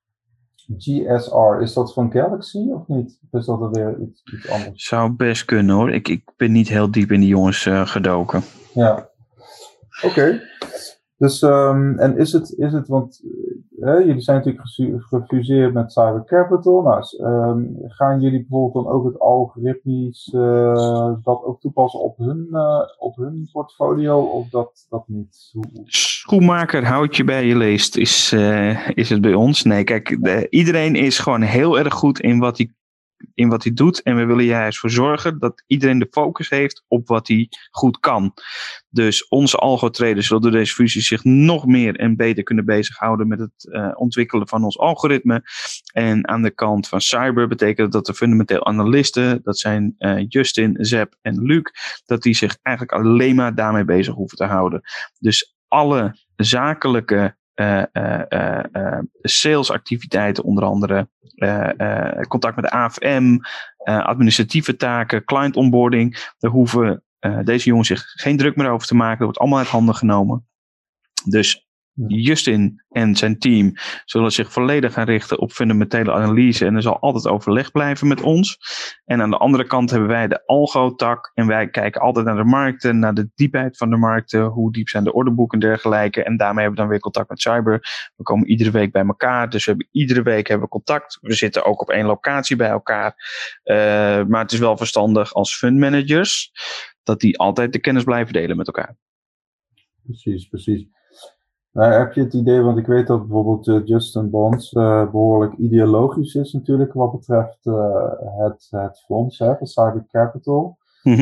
G S R, is dat van Galaxy of niet? Of is dat weer iets, iets anders? Zou best kunnen hoor. Ik, ik ben niet heel diep in die jongens uh, gedoken. Ja. Oké. Okay. Dus, um, en is het, is het want uh, jullie zijn natuurlijk gefuseerd met Cyber Capital. Nou, um, gaan jullie bijvoorbeeld dan ook het algoritmisch uh, dat ook toepassen op hun, uh, op hun portfolio of dat, dat niet? Hoe... Schoenmaker, houd je bij je leest, is, uh, is het bij ons. Nee, kijk, de, iedereen is gewoon heel erg goed in wat hij in wat hij doet. En we willen juist voor zorgen dat iedereen de focus heeft op wat hij goed kan. Dus onze algo-traders zullen door deze fusie zich nog meer en beter kunnen bezighouden met het uh, ontwikkelen van ons algoritme. En aan de kant van cyber betekent dat de fundamenteel analisten, dat zijn uh, Justin, Zep en Luc, dat die zich eigenlijk alleen maar daarmee bezig hoeven te houden. Dus alle zakelijke Uh, uh, uh, uh, salesactiviteiten, onder andere uh, uh, contact met de A F M, uh, administratieve taken, client onboarding. Daar hoeven uh, deze jongens zich geen druk meer over te maken. Dat wordt allemaal uit handen genomen. Dus Justin en zijn team zullen zich volledig gaan richten op fundamentele analyse en er zal altijd overleg blijven met ons. En aan de andere kant hebben wij de algo-tak en wij kijken altijd naar de markten, naar de diepheid van de markten, hoe diep zijn de orderboeken en dergelijke. En daarmee hebben we dan weer contact met cyber. We komen iedere week bij elkaar, dus we hebben iedere week hebben we contact. We zitten ook op één locatie bij elkaar. Uh, maar het is wel verstandig als fundmanagers dat die altijd de kennis blijven delen met elkaar. Precies, precies. Nou, heb je het idee, want ik weet dat bijvoorbeeld uh, Justin Bonds uh, behoorlijk ideologisch is natuurlijk wat betreft uh, het, het fonds, hè, van Cyber Capital. Mm-hmm.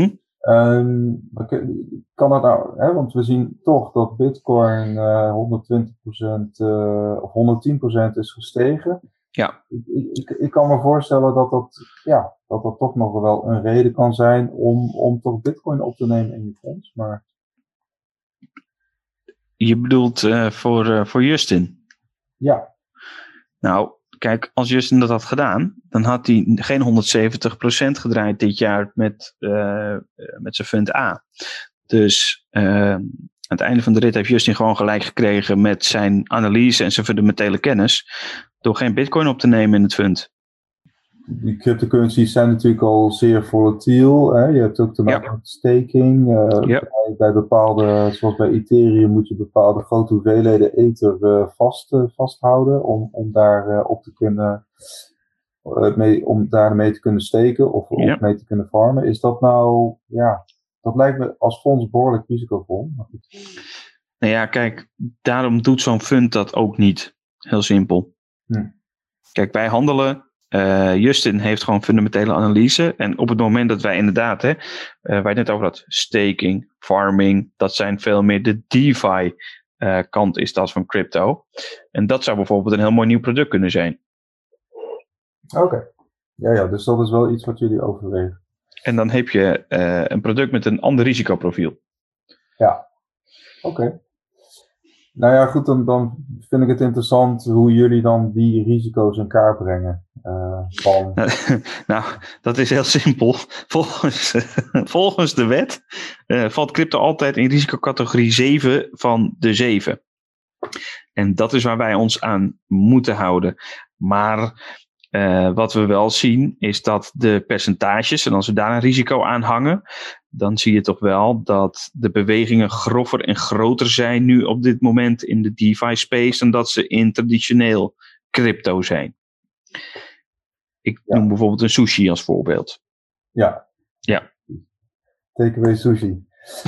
Um, kan het nou, hè, want we zien toch dat Bitcoin uh, honderdtwintig procent uh, of honderdtien procent is gestegen. Ja. Ik, ik, ik kan me voorstellen dat dat, ja, dat dat toch nog wel een reden kan zijn om, om toch Bitcoin op te nemen in je fonds. Maar... Je bedoelt uh, voor, uh, voor Justin? Ja. Nou, kijk, als Justin dat had gedaan, dan had hij geen honderdzeventig procent gedraaid dit jaar met, uh, met zijn fund A. Dus uh, aan het einde van de rit heeft Justin gewoon gelijk gekregen met zijn analyse en zijn fundamentele kennis door geen Bitcoin op te nemen in het fund. Die cryptocurrencies zijn natuurlijk al zeer volatiel. Hè? Je hebt ook te maken Ja. met staking. Uh, Ja. bij, bij bepaalde, zoals bij Ethereum, moet je bepaalde grote hoeveelheden ether uh, vast, uh, vasthouden om, om daar uh, op te kunnen, uh, mee, om daar mee te kunnen steken of, Ja. of mee te kunnen farmen. Is dat nou, ja, dat lijkt me als fonds behoorlijk risicovol. Nou ja, kijk, daarom doet zo'n fund dat ook niet. Heel simpel. Hm. Kijk, wij handelen. Uh, Justin heeft gewoon fundamentele analyse. En op het moment dat wij inderdaad, hè, uh, waar je het net over had, staking, farming, dat zijn veel meer de DeFi uh, kant is dat van crypto. En dat zou bijvoorbeeld een heel mooi nieuw product kunnen zijn. Oké. Okay. Ja, ja, dus dat is wel iets wat jullie overwegen. En dan heb je uh, een product met een ander risicoprofiel. Ja, oké. Okay. Nou ja, goed, dan, dan vind ik het interessant hoe jullie dan die risico's in kaart brengen. Uh, van... nou, dat is heel simpel. Volgens, volgens de wet uh, valt crypto altijd in risicocategorie zeven van de zeven. En dat is waar wij ons aan moeten houden. Maar uh, wat we wel zien is dat de percentages, en als we daar een risico aan hangen, dan zie je toch wel dat de bewegingen grover en groter zijn nu op dit moment in de DeFi space dan dat ze in traditioneel crypto zijn. Ik ja. noem bijvoorbeeld een sushi als voorbeeld. Ja. Ja. Takeaway sushi.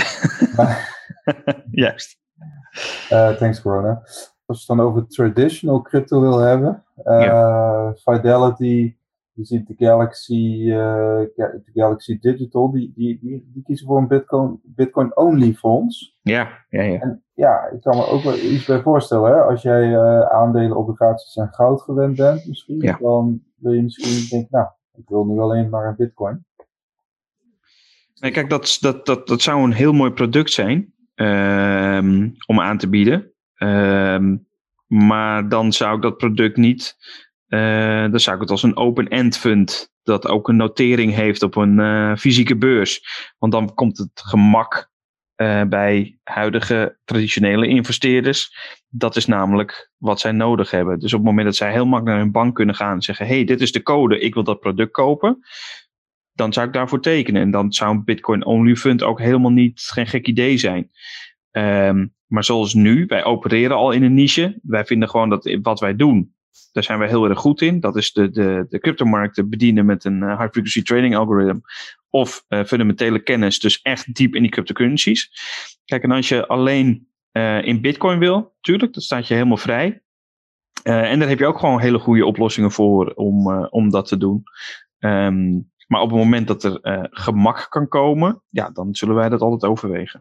Juist. Uh, thanks corona. Als je het dan over traditional crypto wil hebben. Uh, ja. Fidelity, je ziet de Galaxy, uh, de Galaxy Digital, die, die, die, die kiezen voor een Bitcoin, Bitcoin-only fonds. Ja, ja, ja. En ja, ik kan me ook wel iets bij voorstellen. Hè? Als jij uh, aandelen, obligaties en goud gewend bent misschien, ja. dan wil je misschien denken, nou, ik wil nu alleen maar een Bitcoin. Nee, kijk, dat, dat, dat, dat zou een heel mooi product zijn um, om aan te bieden. Um, maar dan zou ik dat product niet, uh, dan zou ik het als een open-end fund, dat ook een notering heeft op een uh, fysieke beurs. Want dan komt het gemak uh, bij huidige traditionele investeerders. Dat is namelijk wat zij nodig hebben. Dus op het moment dat zij heel makkelijk naar hun bank kunnen gaan en zeggen, hey, dit is de code, ik wil dat product kopen. Dan zou ik daarvoor tekenen. En dan zou een Bitcoin-only fund ook helemaal niet, geen gek idee zijn. Um, maar zoals nu, wij opereren al in een niche. Wij vinden gewoon dat wat wij doen, daar zijn wij heel erg goed in. Dat is de, de, de cryptomarkten bedienen met een uh, high frequency trading algorithm. Of uh, fundamentele kennis, dus echt diep in die cryptocurrencies. Kijk, en als je alleen uh, in Bitcoin wil, tuurlijk, dat staat je helemaal vrij. Uh, en daar heb je ook gewoon hele goede oplossingen voor om, uh, om dat te doen. Um, maar op het moment dat er uh, gemak kan komen, ja, dan zullen wij dat altijd overwegen.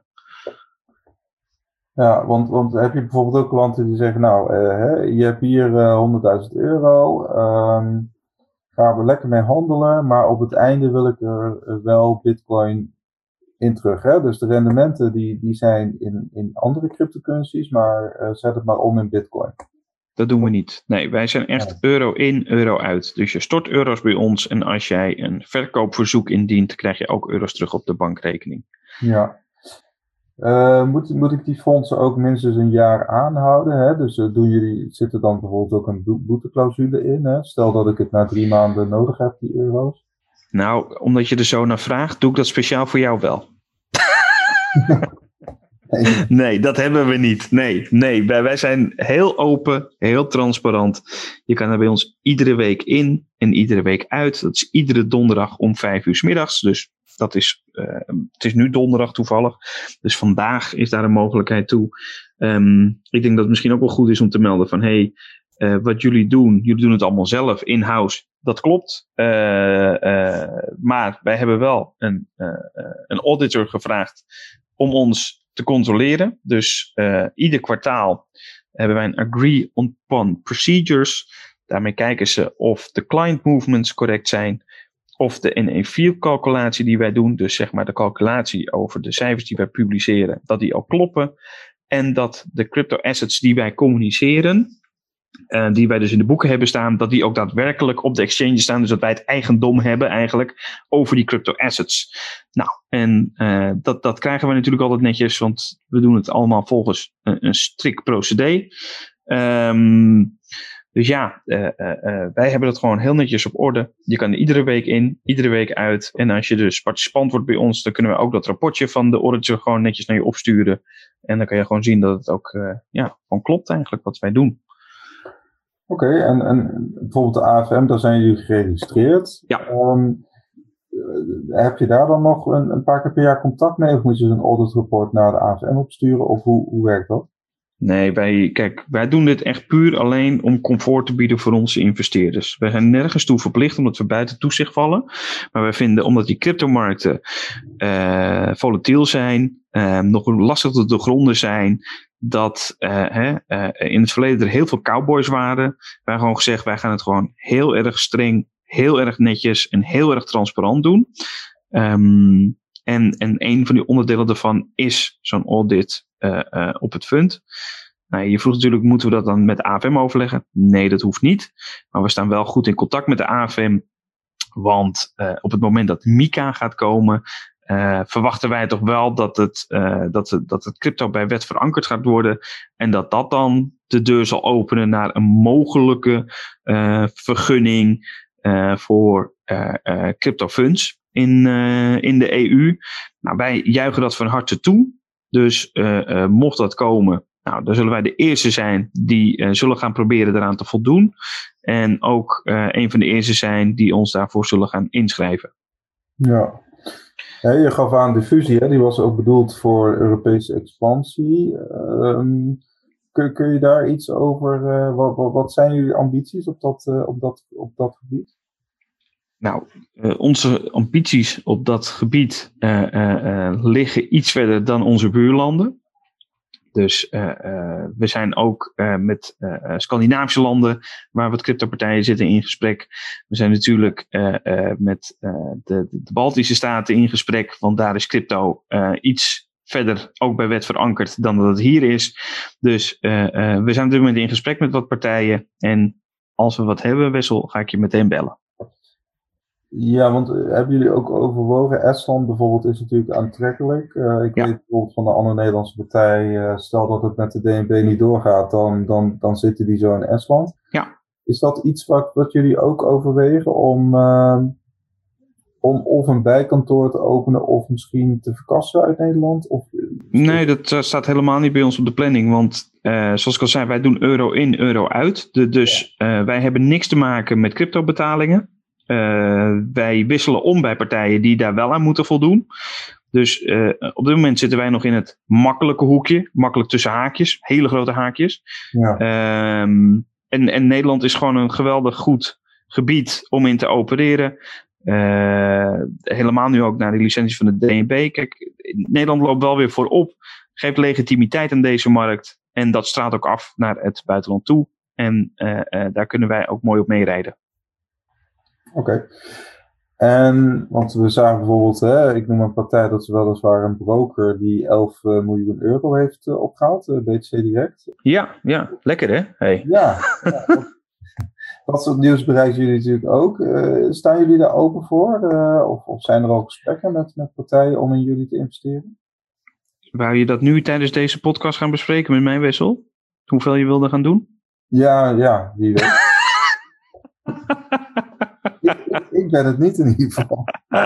Ja, want, want heb je bijvoorbeeld ook klanten die zeggen, nou, uh, hè, je hebt hier uh, honderdduizend euro, um, gaan we lekker mee handelen, maar op het einde wil ik er uh, wel Bitcoin in terug. Hè? Dus de rendementen die, die zijn in, in andere cryptocurrencies, maar uh, zet het maar om in Bitcoin. Dat doen we niet. Nee, wij zijn echt ja. euro in, euro uit. Dus je stort euro's bij ons en als jij een verkoopverzoek indient, krijg je ook euro's terug op de bankrekening. Ja. Uh, moet, moet ik die fondsen ook minstens een jaar aanhouden? Hè? Dus uh, doen jullie, zit er dan bijvoorbeeld ook een boeteclausule in? Hè? Stel dat ik het na drie maanden nodig heb, die euro's. Nou, omdat je er zo naar vraagt, doe ik dat speciaal voor jou wel. Nee. nee, dat hebben we niet. Nee, nee. Wij, wij zijn heel open, heel transparant. Je kan er bij ons iedere week in en iedere week uit. Dat is iedere donderdag om vijf uur 's middags. Dus dat is, uh, het is nu donderdag toevallig. Dus vandaag is daar een mogelijkheid toe. Um, ik denk dat het misschien ook wel goed is om te melden van, hey, uh, wat jullie doen, jullie doen het allemaal zelf in-house. dat klopt. Uh, uh, maar wij hebben wel een, uh, uh, een auditor gevraagd om ons te controleren. Dus uh, ieder kwartaal hebben wij een agree upon procedures. Daarmee kijken ze of de client movements correct zijn. Of de N A V calculatie die wij doen. Dus zeg maar de calculatie over de cijfers die wij publiceren. Dat die al kloppen. En dat de crypto assets die wij communiceren. Uh, die wij dus in de boeken hebben staan. Dat die ook daadwerkelijk op de exchange staan. Dus dat wij het eigendom hebben eigenlijk. Over die crypto assets. Nou, en uh, dat, dat krijgen we natuurlijk altijd netjes. Want we doen het allemaal volgens een, een strikt procedé. Um, dus ja, uh, uh, uh, wij hebben dat gewoon heel netjes op orde. Je kan er iedere week in, iedere week uit. En als je dus participant wordt bij ons, dan kunnen we ook dat rapportje van de auditor gewoon netjes naar je opsturen. En dan kan je gewoon zien dat het ook uh, ja, gewoon klopt eigenlijk wat wij doen. Oké, okay, en, en bijvoorbeeld de A F M, daar zijn jullie geregistreerd. Ja. Um, heb je daar dan nog een, een paar keer per jaar contact mee? Of moet je dus een auditrapport naar de A F M opsturen? Of hoe, hoe werkt dat? Nee, wij, kijk, wij doen dit echt puur alleen om comfort te bieden voor onze investeerders. Wij zijn nergens toe verplicht omdat we buiten toezicht vallen. Maar wij vinden, omdat die cryptomarkten uh, volatiel zijn, uh, nog lastig te doorgronden zijn, dat uh, hè, uh, in het verleden er heel veel cowboys waren. Wij hebben gewoon gezegd, wij gaan het gewoon heel erg streng, heel erg netjes en heel erg transparant doen. Um, en, en een van die onderdelen daarvan is zo'n audit uh, uh, op het fund. Nou, je vroeg natuurlijk, moeten we dat dan met de A F M overleggen? Nee, dat hoeft niet. Maar we staan wel goed in contact met de A F M. Want uh, op het moment dat MiCA gaat komen, Uh, verwachten wij toch wel dat het, uh, dat, het, dat het crypto bij wet verankerd gaat worden. En dat dat dan de deur zal openen naar een mogelijke uh, vergunning uh, voor uh, uh, crypto funds in, uh, in de E U. Nou, wij juichen dat van harte toe. Dus uh, uh, mocht dat komen, nou, dan zullen wij de eerste zijn die uh, zullen gaan proberen eraan te voldoen. En ook uh, een van de eerste zijn die ons daarvoor zullen gaan inschrijven. Ja. Ja, je gaf aan de fusie, hè? Die was ook bedoeld voor Europese expansie. Um, kun, kun je daar iets over, uh, wat, wat, wat zijn jullie ambities op dat, uh, op dat, op dat gebied? Nou, uh, onze ambities op dat gebied uh, uh, uh, liggen iets verder dan onze buurlanden. Dus uh, uh, we zijn ook uh, met uh, Scandinavische landen waar wat cryptopartijen zitten in gesprek. We zijn natuurlijk uh, uh, met uh, de, de Baltische staten in gesprek, want daar is crypto uh, iets verder ook bij wet verankerd dan dat het hier is. Dus uh, uh, we zijn op dit moment in gesprek met wat partijen. En als we wat hebben, Wessel, ga ik je meteen bellen. Ja, want uh, hebben jullie ook overwogen, Estland bijvoorbeeld is natuurlijk aantrekkelijk. Uh, ik ja. weet bijvoorbeeld van de andere Nederlandse partij, uh, stel dat het met de D N B niet doorgaat, dan, dan, dan zitten die zo in Estland. Ja. Is dat iets wat, wat jullie ook overwegen om, uh, om of een bijkantoor te openen of misschien te verkassen uit Nederland? Of, nee, dat uh, staat helemaal niet bij ons op de planning, want uh, zoals ik al zei, wij doen euro in, euro uit. De, dus uh, wij hebben niks te maken met cryptobetalingen. Uh, wij wisselen om bij partijen die daar wel aan moeten voldoen. Dus uh, op dit moment zitten wij nog in het makkelijke hoekje. Makkelijk tussen haakjes. Hele grote haakjes. Ja. Um, en, en Nederland is gewoon een geweldig goed gebied om in te opereren. Uh, helemaal nu ook naar de licentie van de D N B. Kijk, Nederland loopt wel weer voorop. Geeft legitimiteit aan deze markt. En dat straalt ook af naar het buitenland toe. En uh, uh, daar kunnen wij ook mooi op meerijden. Oké. Okay. En, want we zagen bijvoorbeeld, hè, ik noem een partij, dat is weliswaar een broker die elf miljoen euro heeft uh, opgehaald, uh, B T C Direct. Ja, ja, lekker hè? Hey. Ja, ja dat, dat soort nieuws bereiken jullie natuurlijk ook. Uh, staan jullie daar open voor? Uh, of, of zijn er al gesprekken met, met partijen om in jullie te investeren? Wou je dat nu tijdens deze podcast gaan bespreken met mij, Wessel? Hoeveel je wilde gaan doen? Ja, ja, wie weet. ik, ik ben het niet in ieder geval.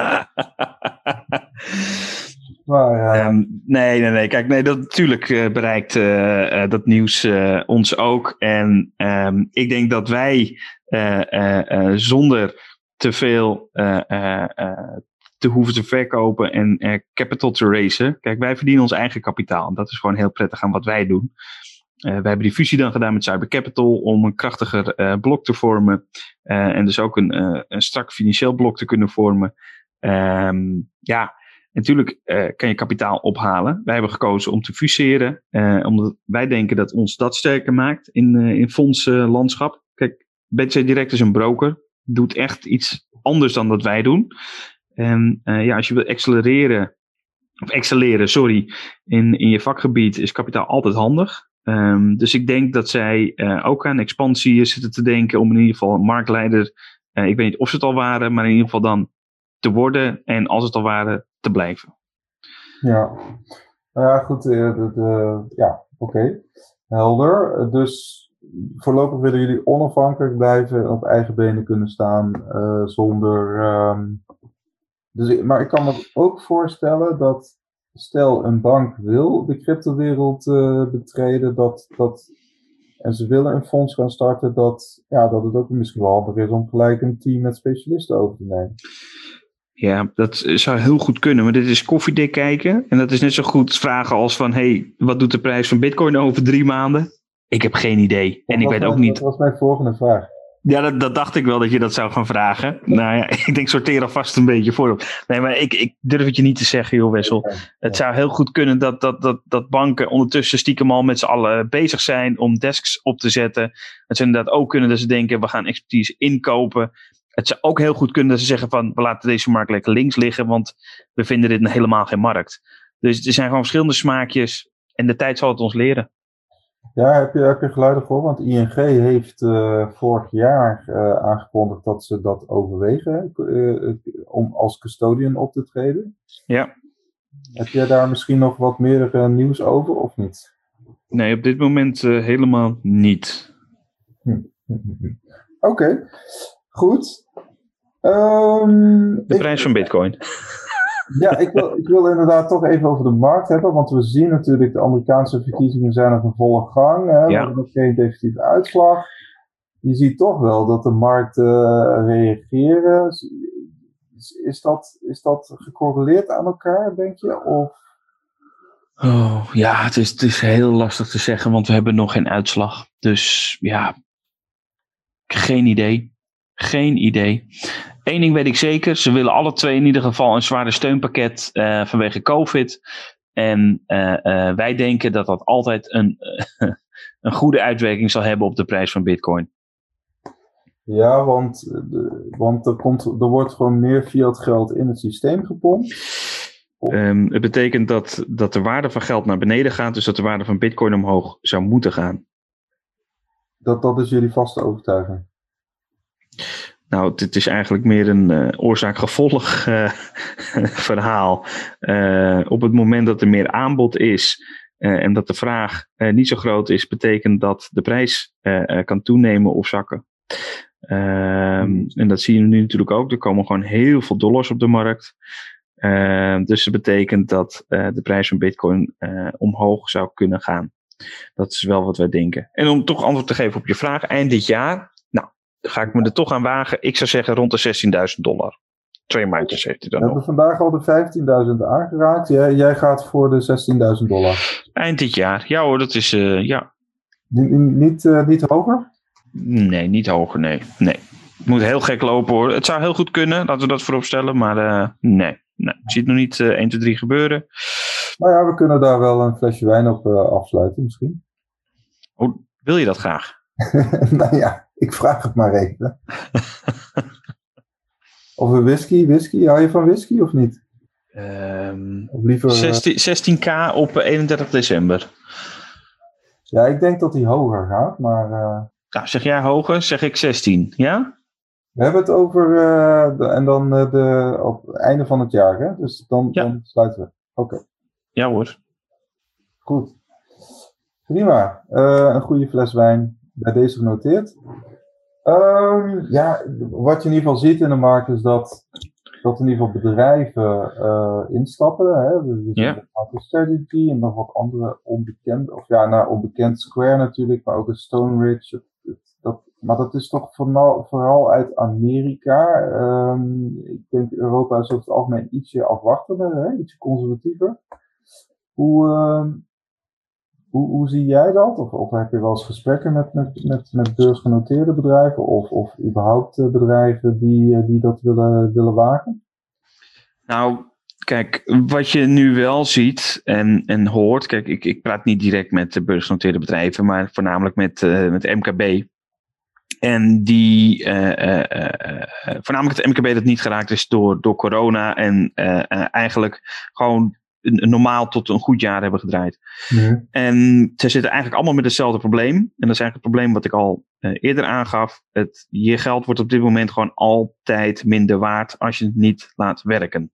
Maar, ja. um, nee, nee, nee. Kijk, nee, dat natuurlijk uh, bereikt uh, uh, dat nieuws uh, ons ook. En um, ik denk dat wij uh, uh, uh, zonder te veel uh, uh, uh, te hoeven te verkopen en uh, capital te raisen. Kijk, wij verdienen ons eigen kapitaal. En dat is gewoon heel prettig aan wat wij doen. we hebben die fusie dan gedaan met Cyber Capital om een krachtiger uh, blok te vormen. Uh, en dus ook een, uh, een strak financieel blok te kunnen vormen. Um, ja, natuurlijk uh, kan je kapitaal ophalen. Wij hebben gekozen om te fuseren. Uh, omdat wij denken dat ons dat sterker maakt in, uh, in fondslandschap. Kijk, B T C Direct is een broker. Doet echt iets anders dan dat wij doen. En uh, ja, als je wil accelereren, of excelleren, sorry, in, in je vakgebied is kapitaal altijd handig. Um, dus ik denk dat zij uh, ook aan expansie zitten te denken om in ieder geval een marktleider, uh, ik weet niet of ze het al waren, maar in ieder geval dan te worden en als het al waren, te blijven. Ja, nou ja, goed, de, de, de, ja, oké, okay. Helder. Dus voorlopig willen jullie onafhankelijk blijven en op eigen benen kunnen staan uh, zonder... Um, dus, maar ik kan me ook voorstellen dat stel een bank wil de cryptowereld uh, betreden dat, dat, en ze willen een fonds gaan starten, dat, ja, dat het ook misschien wel handig is om gelijk een team met specialisten over te nemen. Ja, dat zou heel goed kunnen, maar dit is koffiedik kijken. En dat is net zo goed vragen als van, hey, wat doet de prijs van Bitcoin over drie maanden? Ik heb geen idee. En ik weet ook niet... Dat was mijn volgende vraag. Ja, dat, dat dacht ik wel dat je dat zou gaan vragen. Nou ja, ik denk sorteer alvast een beetje voor. Nee, maar ik, ik durf het je niet te zeggen, joh, Wessel. Ja, ja. Het zou heel goed kunnen dat, dat, dat, dat banken ondertussen stiekem al met z'n allen bezig zijn om desks op te zetten. Het zou inderdaad ook kunnen dat ze denken, we gaan expertise inkopen. Het zou ook heel goed kunnen dat ze zeggen van, we laten deze markt lekker links liggen, want we vinden dit helemaal geen markt. Dus er zijn gewoon verschillende smaakjes en de tijd zal het ons leren. Ja, heb je, heb je geluiden voor? Want I N G heeft uh, vorig jaar uh, aangekondigd dat ze dat overwegen uh, om als custodian op te treden. Ja. Heb jij daar misschien nog wat meer uh, nieuws over of niet? Nee, op dit moment uh, helemaal niet. Hm. Oké, okay. Goed. Um, de prijs ik, van Bitcoin. Ja, ik wil, ik wil inderdaad toch even over de markt hebben, want we zien natuurlijk de Amerikaanse verkiezingen zijn nog in volle gang. Hè? We ja. hebben nog geen definitieve uitslag. Je ziet toch wel dat de markten uh, reageren. Is, is, dat, is dat gecorreleerd aan elkaar, denk je? Of... Oh, ja, het is, het is heel lastig te zeggen, want we hebben nog geen uitslag. Dus ja, geen idee. Geen idee. Eén ding weet ik zeker. Ze willen alle twee in ieder geval een zware steunpakket uh, vanwege COVID. En uh, uh, wij denken dat dat altijd een, uh, een goede uitwerking zal hebben op de prijs van Bitcoin. Ja, want, de, want er, komt, er wordt gewoon meer fiat geld in het systeem gepompt. Um, het betekent dat, dat de waarde van geld naar beneden gaat. Dus dat de waarde van Bitcoin omhoog zou moeten gaan. Dat, dat is jullie vaste overtuiging? Nou, dit is eigenlijk meer een uh, oorzaak-gevolg uh, verhaal. Uh, op het moment dat er meer aanbod is uh, en dat de vraag uh, niet zo groot is, betekent dat de prijs uh, uh, kan toenemen of zakken. Uh, en dat zien we nu natuurlijk ook. Er komen gewoon heel veel dollars op de markt. Uh, dus dat betekent dat uh, de prijs van Bitcoin uh, omhoog zou kunnen gaan. Dat is wel wat wij denken. En om toch antwoord te geven op je vraag, eind dit jaar... ga ik me er toch aan wagen. Ik zou zeggen rond de zestienduizend dollar. Twee maandjes heeft hij dan nog. We hebben vandaag al de vijftienduizend aangeraakt. Jij, jij gaat voor de zestienduizend dollar. Eind dit jaar. Ja hoor, dat is... Uh, ja. Niet, niet, uh, niet hoger? Nee, niet hoger, nee. nee. Het moet heel gek lopen hoor. Het zou heel goed kunnen, laten we dat voorop stellen. Maar uh, nee. nee. Ik zie het nog niet uh, één, twee, drie gebeuren. Nou ja, we kunnen daar wel een flesje wijn op uh, afsluiten misschien. Oh, wil je dat graag? Nou ja. Ik vraag het maar even. Of een whisky, whisky. Hou je van whisky of niet? Um, of liever, zestien, zestien k op eenendertig december. Ja, ik denk dat die hoger gaat, maar... Uh, nou, zeg jij hoger, zeg ik zestien, ja? We hebben het over... Uh, de, en dan uh, de, op het einde van het jaar, hè? Dus dan, ja. dan sluiten we. Oké. Okay. Ja hoor. Goed. Prima. Uh, een goede fles wijn. Bij deze genoteerd. Um, ja, wat je in ieder geval ziet in de markt is dat, dat in ieder geval bedrijven uh, instappen. Hè. We zien yeah. MicroStrategy en nog wat andere onbekende, of ja, nou onbekend Square natuurlijk, maar ook een Stone Ridge. Het, het, dat, maar dat is toch vooral, vooral uit Amerika. Um, ik denk Europa is over het algemeen ietsje afwachtender, hè, ietsje conservatiever. Hoe... Uh, Hoe, hoe zie jij dat? Of, of heb je wel eens gesprekken met, met, met, met beursgenoteerde bedrijven of, of überhaupt uh, bedrijven die, uh, die dat willen, willen wagen? Nou, kijk, wat je nu wel ziet en, en hoort, kijk, ik, ik praat niet direct met de beursgenoteerde bedrijven, maar voornamelijk met, uh, met M K B. En die, uh, uh, uh, voornamelijk het M K B dat niet geraakt is door, door corona en uh, uh, eigenlijk gewoon een, normaal tot een goed jaar hebben gedraaid. Nee. En ze zitten eigenlijk allemaal met hetzelfde probleem. En dat is eigenlijk het probleem wat ik al uh, eerder aangaf. Het, je geld wordt op dit moment gewoon altijd minder waard als je het niet laat werken.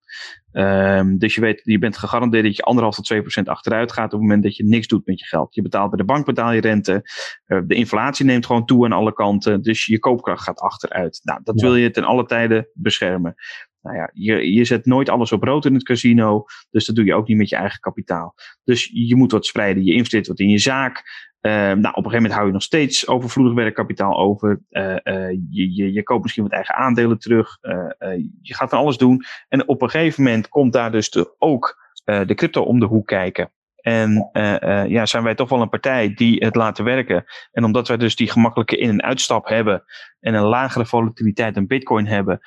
Um, dus je weet, je bent gegarandeerd dat je anderhalf tot twee procent achteruit gaat op het moment dat je niks doet met je geld. Je betaalt bij de bank, betaal je rente. Uh, de inflatie neemt gewoon toe aan alle kanten. Dus je koopkracht gaat achteruit. Nou, dat ja. wil je ten alle tijde beschermen. Nou ja, je, je zet nooit alles op rood in het casino. Dus dat doe je ook niet met je eigen kapitaal. Dus je moet wat spreiden. Je investeert wat in je zaak. Uh, nou, op een gegeven moment hou je nog steeds overvloedig werkkapitaal over. Uh, uh, je, je, je koopt misschien wat eigen aandelen terug. Uh, uh, je gaat van alles doen. En op een gegeven moment komt daar dus de, ook uh, de crypto om de hoek kijken. En uh, uh, ja, zijn wij toch wel een partij die het laten werken. En omdat wij dus die gemakkelijke in- en uitstap hebben. En een lagere volatiliteit dan Bitcoin hebben.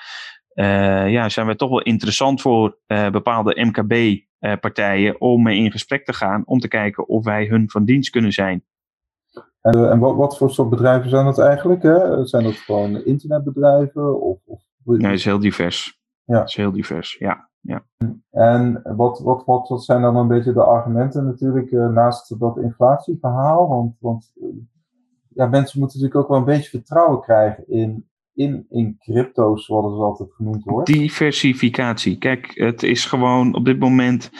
Uh, ja, zijn wij toch wel interessant voor uh, bepaalde M K B-partijen uh, om mee in gesprek te gaan. Om te kijken of wij hun van dienst kunnen zijn. En, uh, en wat, wat voor soort bedrijven zijn dat eigenlijk? Hè? Zijn dat gewoon internetbedrijven? Of, of... Nee, het is heel divers. Ja. Het is heel divers, ja. ja. En wat, wat, wat, wat zijn dan een beetje de argumenten natuurlijk uh, naast dat inflatieverhaal? Want, want uh, ja, mensen moeten natuurlijk ook wel een beetje vertrouwen krijgen in... In, in crypto's, zoals het altijd genoemd wordt. Diversificatie. Kijk, het is gewoon op dit moment...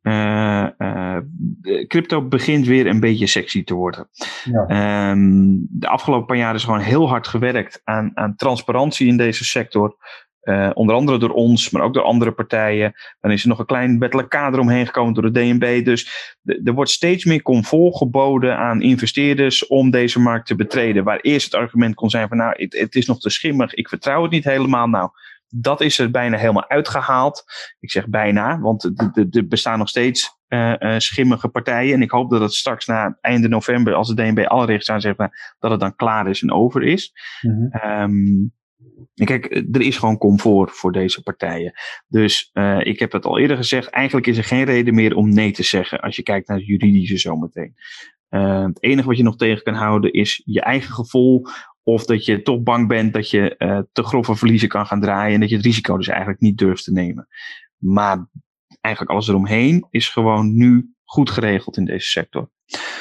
Uh, uh, crypto begint weer een beetje sexy te worden. Ja. Um, de afgelopen paar jaar is gewoon heel hard gewerkt aan, aan transparantie in deze sector. Uh, onder andere door ons, maar ook door andere partijen. Dan is er nog een klein wettelijk kader omheen gekomen door de D N B. Dus de, er wordt steeds meer comfort geboden aan investeerders om deze markt te betreden. Waar eerst het argument kon zijn van nou, het, het is nog te schimmig, ik vertrouw het niet helemaal. Nou, dat is er bijna helemaal uitgehaald. Ik zeg bijna, want er bestaan nog steeds uh, uh, schimmige partijen. En ik hoop dat het straks na einde november, als de D N B alle richtlijnen aan zegt, nou, dat het dan klaar is en over is. Mm-hmm. Um, Kijk, er is gewoon comfort voor deze partijen. Dus uh, ik heb het al eerder gezegd, eigenlijk is er geen reden meer om nee te zeggen als je kijkt naar het juridische zometeen. Uh, het enige wat je nog tegen kan houden is je eigen gevoel of dat je toch bang bent dat je uh, te grove verliezen kan gaan draaien en dat je het risico dus eigenlijk niet durft te nemen. Maar eigenlijk alles eromheen is gewoon nu goed geregeld in deze sector.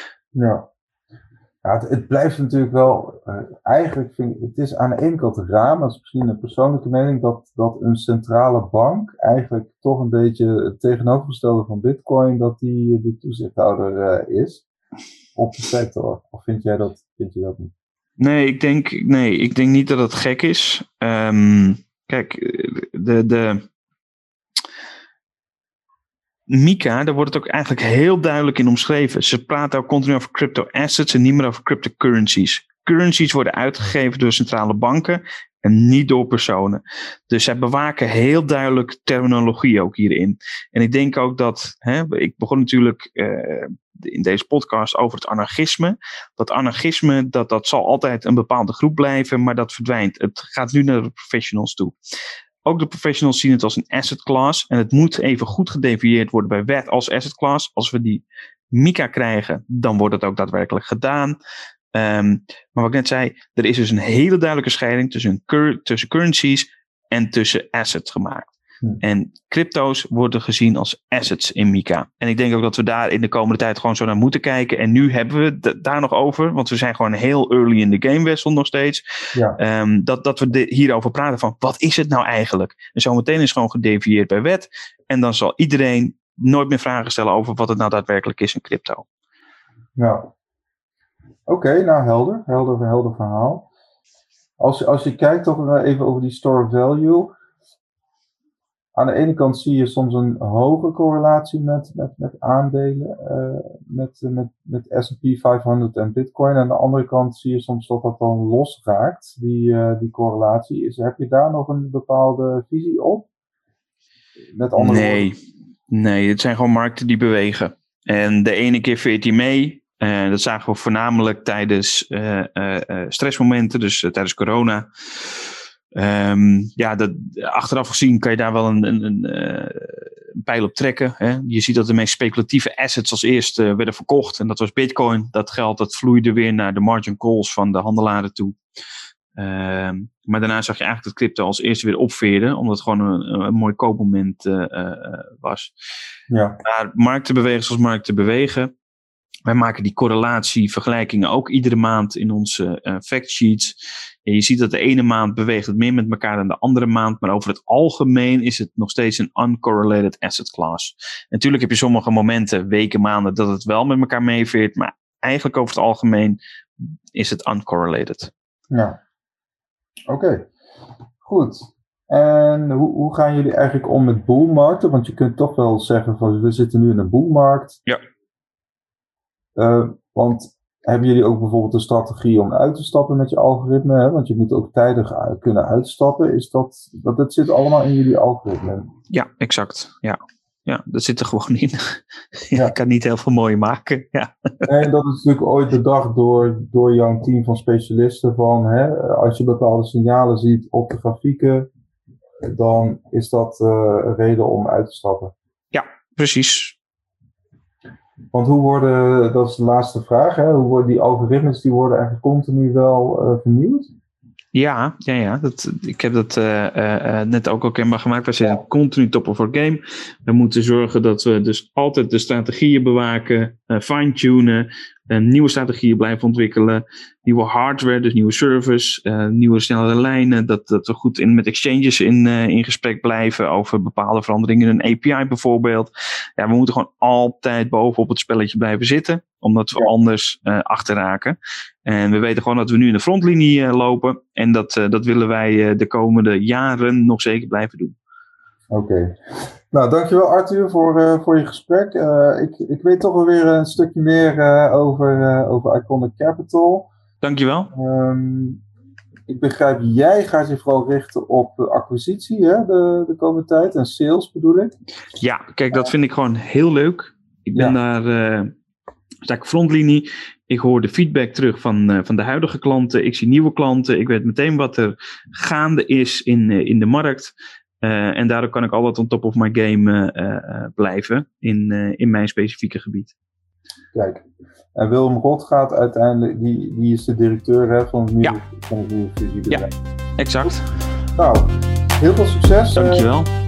Ja. Ja, het, het blijft natuurlijk wel, uh, eigenlijk vind ik, het is aan de ene kant raar, maar het is misschien een persoonlijke mening, dat, dat een centrale bank eigenlijk toch een beetje het tegenovergestelde van Bitcoin, dat die de toezichthouder uh, is op de sector. Of vind jij dat, vind je dat niet? Nee, ik denk, nee, ik denk niet dat het gek is. Um, kijk, de... de MiCA, daar wordt het ook eigenlijk heel duidelijk in omschreven. Ze praten ook continu over crypto assets en niet meer over cryptocurrencies. Currencies worden uitgegeven door centrale banken en niet door personen. Dus zij bewaken heel duidelijk terminologie ook hierin. En ik denk ook dat, hè, ik begon natuurlijk uh, in deze podcast over het anarchisme. Dat anarchisme, dat, dat zal altijd een bepaalde groep blijven, maar dat verdwijnt. Het gaat nu naar de professionals toe. Ook de professionals zien het als een asset class. En het moet even goed gedefinieerd worden bij wet als asset class. Als we die MiCA krijgen, dan wordt het ook daadwerkelijk gedaan. Um, maar wat ik net zei, er is dus een hele duidelijke scheiding tussen, cur- tussen currencies en tussen assets gemaakt. Hmm. En crypto's worden gezien als assets in MiCA. En ik denk ook dat we daar in de komende tijd gewoon zo naar moeten kijken. En nu hebben we het daar nog over. Want we zijn gewoon heel early in the game wissel nog steeds. Ja. Um, dat, dat we de, hierover praten van wat is het nou eigenlijk? En zometeen is het gewoon gedefieerd bij wet. En dan zal iedereen nooit meer vragen stellen over wat het nou daadwerkelijk is in crypto. Ja. Oké, okay, nou helder. Helder, helder verhaal. Als, als je kijkt toch even over die store of value. Aan de ene kant zie je soms een hoge correlatie met, met, met aandelen, uh, met, met, met S en P vijfhonderd en Bitcoin. En aan de andere kant zie je soms dat dat dan losraakt, die, uh, die correlatie. Is, heb je daar nog een bepaalde visie op? Met andere nee, woorden? nee, het zijn gewoon markten die bewegen. En de ene keer veert hij mee Uh, dat zagen we voornamelijk tijdens uh, uh, uh, stressmomenten, dus uh, tijdens corona. Um, ja, dat, achteraf gezien kan je daar wel een, een, een, uh, een pijl op trekken. Hè? Je ziet dat de meest speculatieve assets als eerste uh, werden verkocht. En dat was Bitcoin. Dat geld dat vloeide weer naar de margin calls van de handelaren toe. Um, maar daarna zag je eigenlijk dat crypto als eerste weer opveerde. Omdat het gewoon een, een mooi koopmoment uh, uh, was. Ja. Maar markten bewegen zoals markten bewegen. Wij maken die correlatie, vergelijkingen ook iedere maand in onze uh, factsheets. En je ziet dat de ene maand beweegt het meer met elkaar dan de andere maand. Maar over het algemeen is het nog steeds een uncorrelated asset class. En natuurlijk heb je sommige momenten, weken, maanden, dat het wel met elkaar meeveert. Maar eigenlijk over het algemeen is het uncorrelated. Ja. Oké. Okay. Goed. En hoe, hoe gaan jullie eigenlijk om met boelmarkten? Want je kunt toch wel zeggen van we zitten nu in een boelmarkt. Ja. Uh, want hebben jullie ook bijvoorbeeld een strategie om uit te stappen met je algoritme? Hè? Want je moet ook tijdig uh, kunnen uitstappen. Is dat, dat, dat zit allemaal in jullie algoritme? Ja, exact. Ja, ja dat zit er gewoon in. ja, ik kan niet heel veel mooi maken. Ja. En dat is natuurlijk ooit bedacht door, door jouw team van specialisten. Van, hè, als je bepaalde signalen ziet op de grafieken, dan is dat uh, een reden om uit te stappen. Ja, precies. Want hoe worden, dat is de laatste vraag, hè? Hoe worden die algoritmes, die worden eigenlijk continu wel uh, vernieuwd? Ja, ja, ja. Dat, ik heb dat uh, uh, net ook al kenbaar gemaakt. We zijn continu top of our game. We moeten zorgen dat we dus altijd de strategieën bewaken, uh, fine-tunen, uh, nieuwe strategieën blijven ontwikkelen, nieuwe hardware, dus nieuwe service, uh, nieuwe snellere lijnen, dat, dat we goed in, met exchanges in, uh, in gesprek blijven over bepaalde veranderingen in een A P I bijvoorbeeld. Ja, we moeten gewoon altijd bovenop het spelletje blijven zitten, omdat we ja. anders uh, achterraken. En we weten gewoon dat we nu in de frontlinie uh, lopen. En dat, uh, dat willen wij uh, de komende jaren nog zeker blijven doen. Oké. Okay. Nou, dankjewel Arthur voor, uh, voor je gesprek. Uh, ik, ik weet toch wel weer een stukje meer uh, over, uh, over Iconic Capital. Dankjewel. Um, ik begrijp, jij gaat je vooral richten op acquisitie hè, de, de komende tijd. En sales bedoel ik. Ja, kijk, dat vind ik gewoon heel leuk. Ik ben ja. daar... Uh, sta ik frontlinie. Ik hoor de feedback terug van, uh, van de huidige klanten. Ik zie nieuwe klanten. Ik weet meteen wat er gaande is in, uh, in de markt. Uh, en daardoor kan ik altijd on top of my game uh, uh, blijven in, uh, in mijn specifieke gebied. Kijk, en Willem Rot gaat uiteindelijk, die, die is de directeur hè, van het nieuwe, ja. van het nieuwe fusiebedrijf. Ja, exact. Nou, heel veel succes. Dankjewel. Uh,